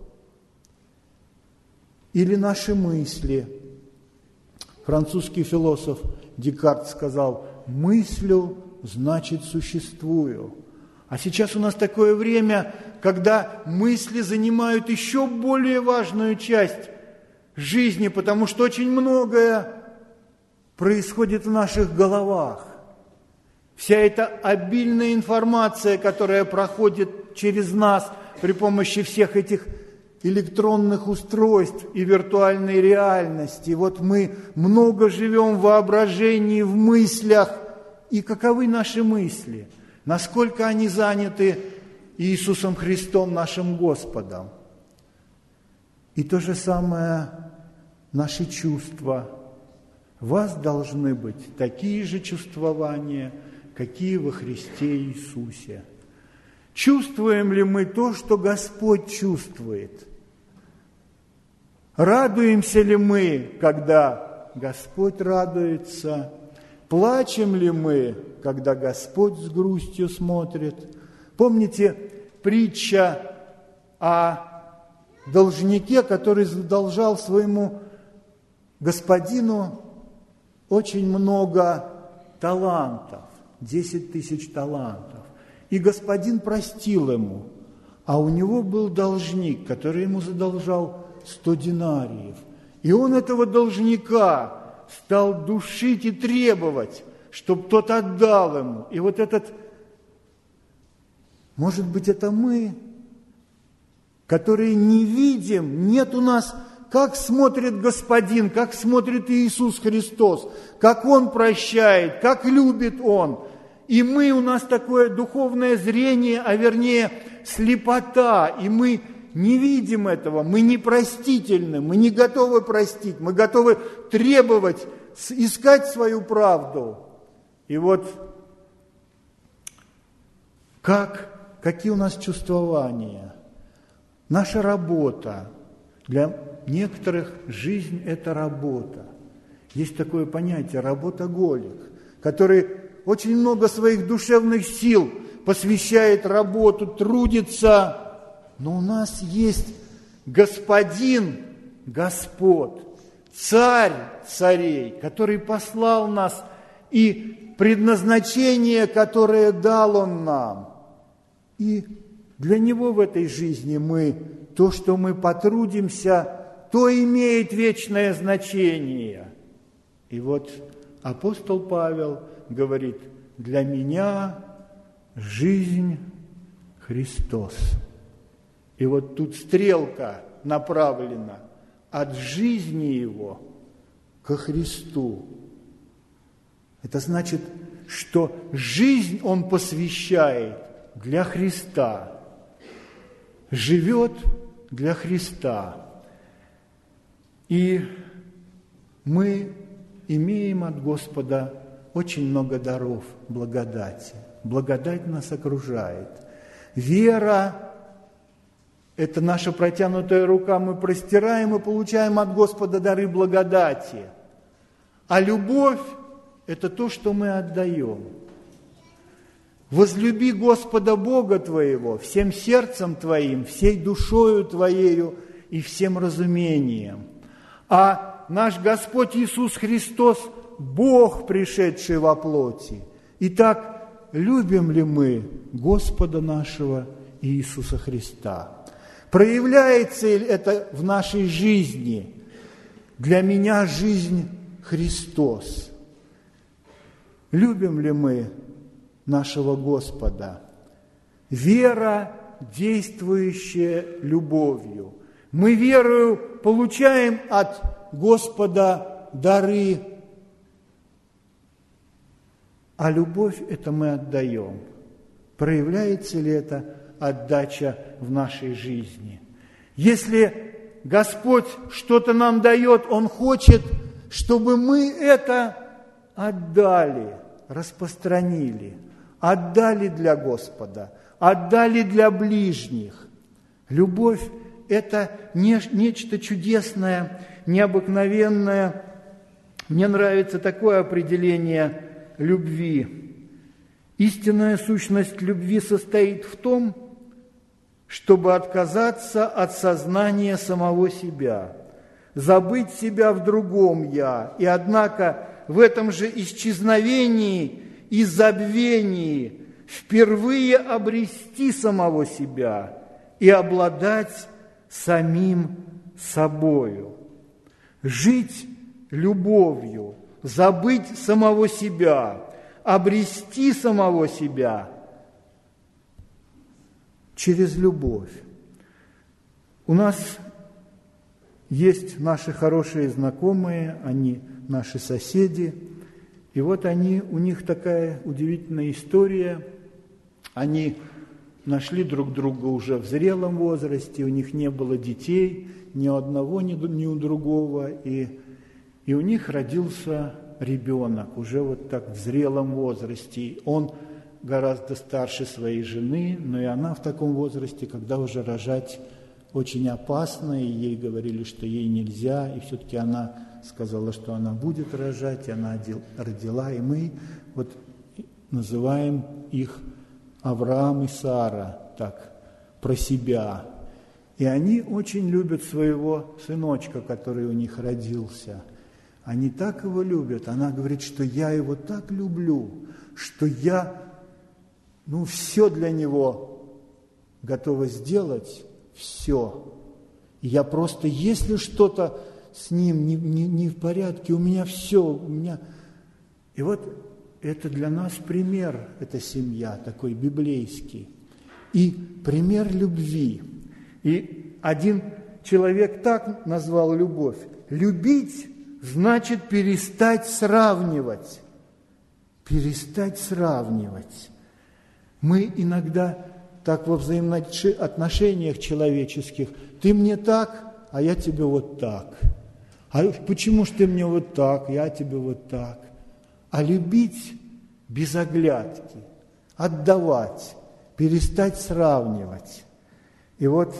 Или наши мысли? Французский философ Декарт сказал, мыслю, значит, существую. А сейчас у нас такое время, когда мысли занимают еще более важную часть жизни, потому что очень многое происходит в наших головах. Вся эта обильная информация, которая проходит через нас при помощи всех этих электронных устройств и виртуальной реальности. Вот мы много живем в воображении, в мыслях. И каковы наши мысли? Насколько они заняты Иисусом Христом, нашим Господом? И то же самое наши чувства. У вас должны быть такие же чувствования, какие во Христе Иисусе. Чувствуем ли мы то, что Господь чувствует? Радуемся ли мы, когда Господь радуется? Плачем ли мы, когда Господь с грустью смотрит? Помните притча о должнике, который задолжал своему господину очень много талантов, 10 000 талантов. И господин простил ему, а у него был должник, который ему задолжал 100 динариев. И он этого должника стал душить и требовать, чтобы тот отдал ему. И вот может быть, это мы, которые не видим, нет у нас, как смотрит Господин, как смотрит Иисус Христос, как Он прощает, как любит Он. И у нас такое духовное зрение, а вернее слепота, и мы не видим этого, мы непростительны, мы не готовы простить, мы готовы требовать, искать свою правду. И вот какие у нас чувствования? Наша работа. Для некоторых жизнь – это работа. Есть такое понятие – работоголик, который очень много своих душевных сил посвящает работу, трудится. Но у нас есть Господин, Господь, Царь царей, который послал нас, и предназначение, которое дал Он нам. И для Него в этой жизни то, что мы потрудимся, то имеет вечное значение. И вот апостол Павел говорит, для меня жизнь Христос. И вот тут стрелка направлена от жизни Его ко Христу. Это значит, что жизнь Он посвящает для Христа, живет для Христа. И мы имеем от Господа очень много даров благодати. Благодать нас окружает. Вера – это наша протянутая рука, мы простираем и получаем от Господа дары благодати. А любовь – это то, что мы отдаем. Возлюби Господа Бога твоего всем сердцем твоим, всей душою твоею и всем разумением. А наш Господь Иисус Христос – Бог, пришедший во плоти. Итак, любим ли мы Господа нашего Иисуса Христа? Проявляется ли это в нашей жизни? Для меня жизнь Христос. Любим ли мы нашего Господа? Вера, действующая любовью. Мы верою получаем от Господа дары, а любовь это мы отдаем. Проявляется ли эта отдача в нашей жизни? Если Господь что-то нам дает, Он хочет, чтобы мы это отдали, распространили, отдали для Господа, отдали для ближних. Любовь – это нечто чудесное, необыкновенное. Мне нравится такое определение любви. Истинная сущность любви состоит в том, чтобы отказаться от сознания самого себя, забыть себя в другом «я», и, однако, в этом же исчезновении и забвении впервые обрести самого себя и обладать самим собою. Жить любовью, забыть самого себя, обрести самого себя через любовь. У нас есть наши хорошие знакомые, они наши соседи, и вот у них такая удивительная история. Они нашли друг друга уже в зрелом возрасте, у них не было детей, ни у одного, ни у другого, и у них родился ребенок уже вот так в зрелом возрасте. Он гораздо старше своей жены, но и она в таком возрасте, когда уже рожать очень опасно, и ей говорили, что ей нельзя, и все-таки она сказала, что она будет рожать, и она родила, и мы вот называем их Авраам и Сара, так, про себя. И они очень любят своего сыночка, который у них родился. Они так его любят. Она говорит, что я его так люблю, что я, все для него готова сделать, все. И я просто, если что-то с ним не в порядке, у меня все, И вот это для нас пример, эта семья, такой библейский. И пример любви. И один человек так назвал любовь. Любить значит перестать сравнивать. Перестать сравнивать. Мы иногда так во взаимоотношениях человеческих. Ты мне так, а я тебе вот так. А почему ж ты мне вот так, я тебе вот так? А любить без оглядки, отдавать, перестать сравнивать. И вот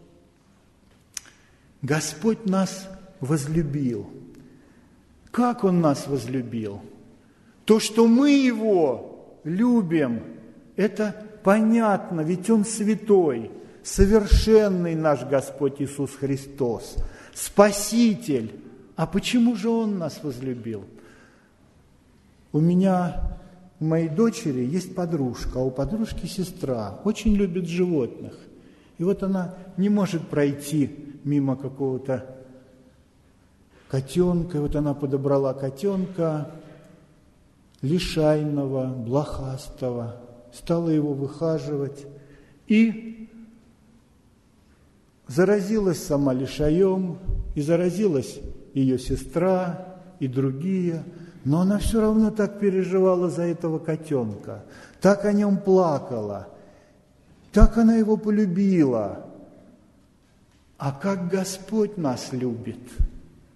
Господь нас возлюбил. Как Он нас возлюбил? То, что мы Его любим, это понятно, ведь Он святой, совершенный наш Господь Иисус Христос, Спаситель. А почему же Он нас возлюбил? У моей дочери есть подружка, а у подружки сестра, очень любит животных. И вот она не может пройти мимо какого-то котенка. И вот она подобрала котенка лишайного, блохастого, стала его выхаживать и заразилась сама лишаем, и заразилась ее сестра и другие. Но она все равно так переживала за этого котенка, так о нем плакала, так она его полюбила. А как Господь нас любит!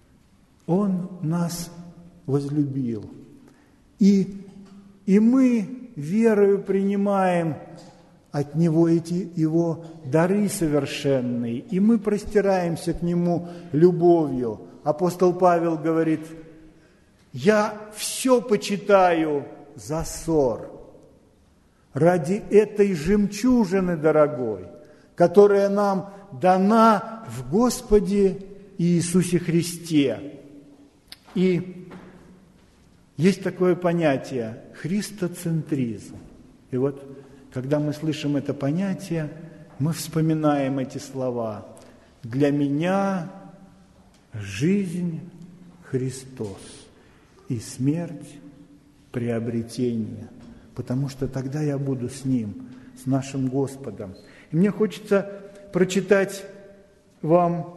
Он нас возлюбил. И мы верою принимаем от Него эти Его дары совершенные, и мы простираемся к Нему любовью. Апостол Павел говорит: «Я все почитаю за ссор ради этой жемчужины дорогой, которая нам дана в Господе Иисусе Христе». И есть такое понятие – христоцентризм. И вот, когда мы слышим это понятие, мы вспоминаем эти слова. «Для меня жизнь – Христос, и смерть – приобретение». Потому что тогда я буду с Ним, с нашим Господом. И мне хочется прочитать вам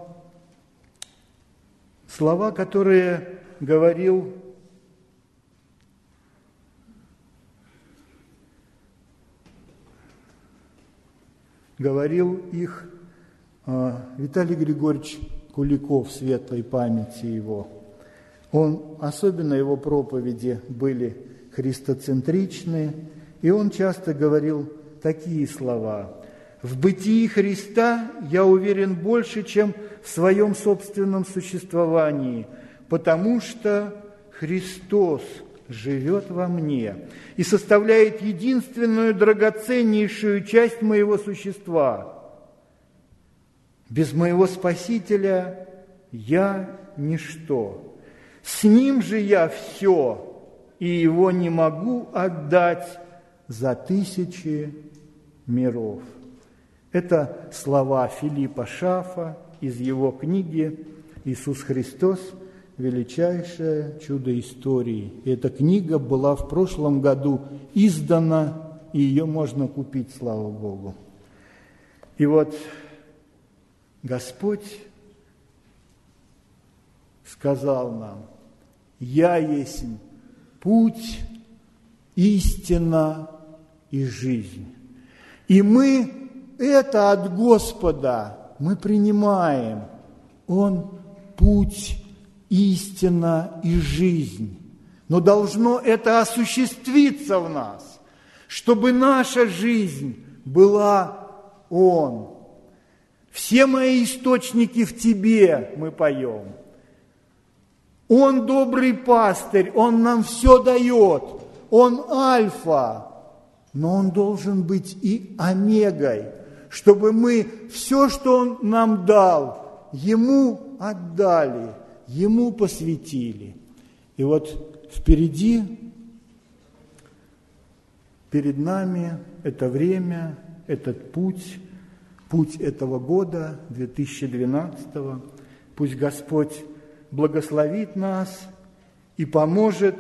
слова, которые говорил их Виталий Григорьевич Куликов, светлой памяти его. Особенно его проповеди были христоцентричны, и он часто говорил такие слова: «В бытии Христа я уверен больше, чем в своем собственном существовании, потому что Христос живет во мне и составляет единственную драгоценнейшую часть моего существа. Без моего Спасителя я ничто. С Ним же я все, и Его не могу отдать за тысячи миров». Это слова Филиппа Шафа из его книги «Иисус Христос. Величайшее чудо истории». И эта книга была в прошлом году издана, и ее можно купить, слава Богу. И вот Господь сказал нам: «Я есть путь, истина и жизнь». И мы это от Господа мы принимаем. Он путь, истина и жизнь. Но должно это осуществиться в нас, чтобы наша жизнь была Он. «Все мои источники в Тебе», мы поем. Он добрый пастырь, Он нам все дает. Он альфа, но Он должен быть и омегой, чтобы мы все, что Он нам дал, Ему отдали, Ему посвятили. И вот впереди, перед нами это время, этот путь этого года, 2012-го. Пусть Господь благословит нас и поможет.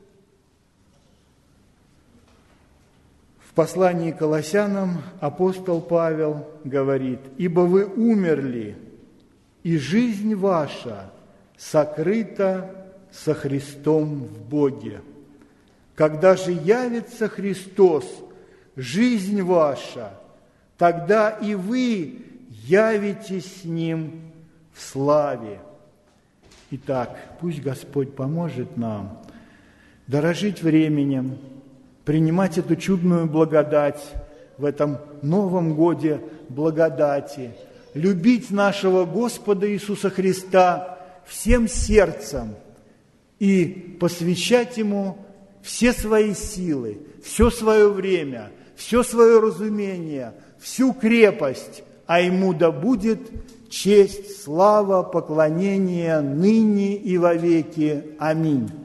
В послании к Колоссянам апостол Павел говорит: «Ибо вы умерли, и жизнь ваша сокрыта со Христом в Боге. Когда же явится Христос, жизнь ваша, тогда и вы явитесь с Ним в славе». Итак, пусть Господь поможет нам дорожить временем, принимать эту чудную благодать в этом новом годе благодати, любить нашего Господа Иисуса Христа всем сердцем и посвящать Ему все свои силы, все свое время, все свое разумение, всю крепость, а Ему да будет честь, слава, поклонение ныне и вовеки. Аминь.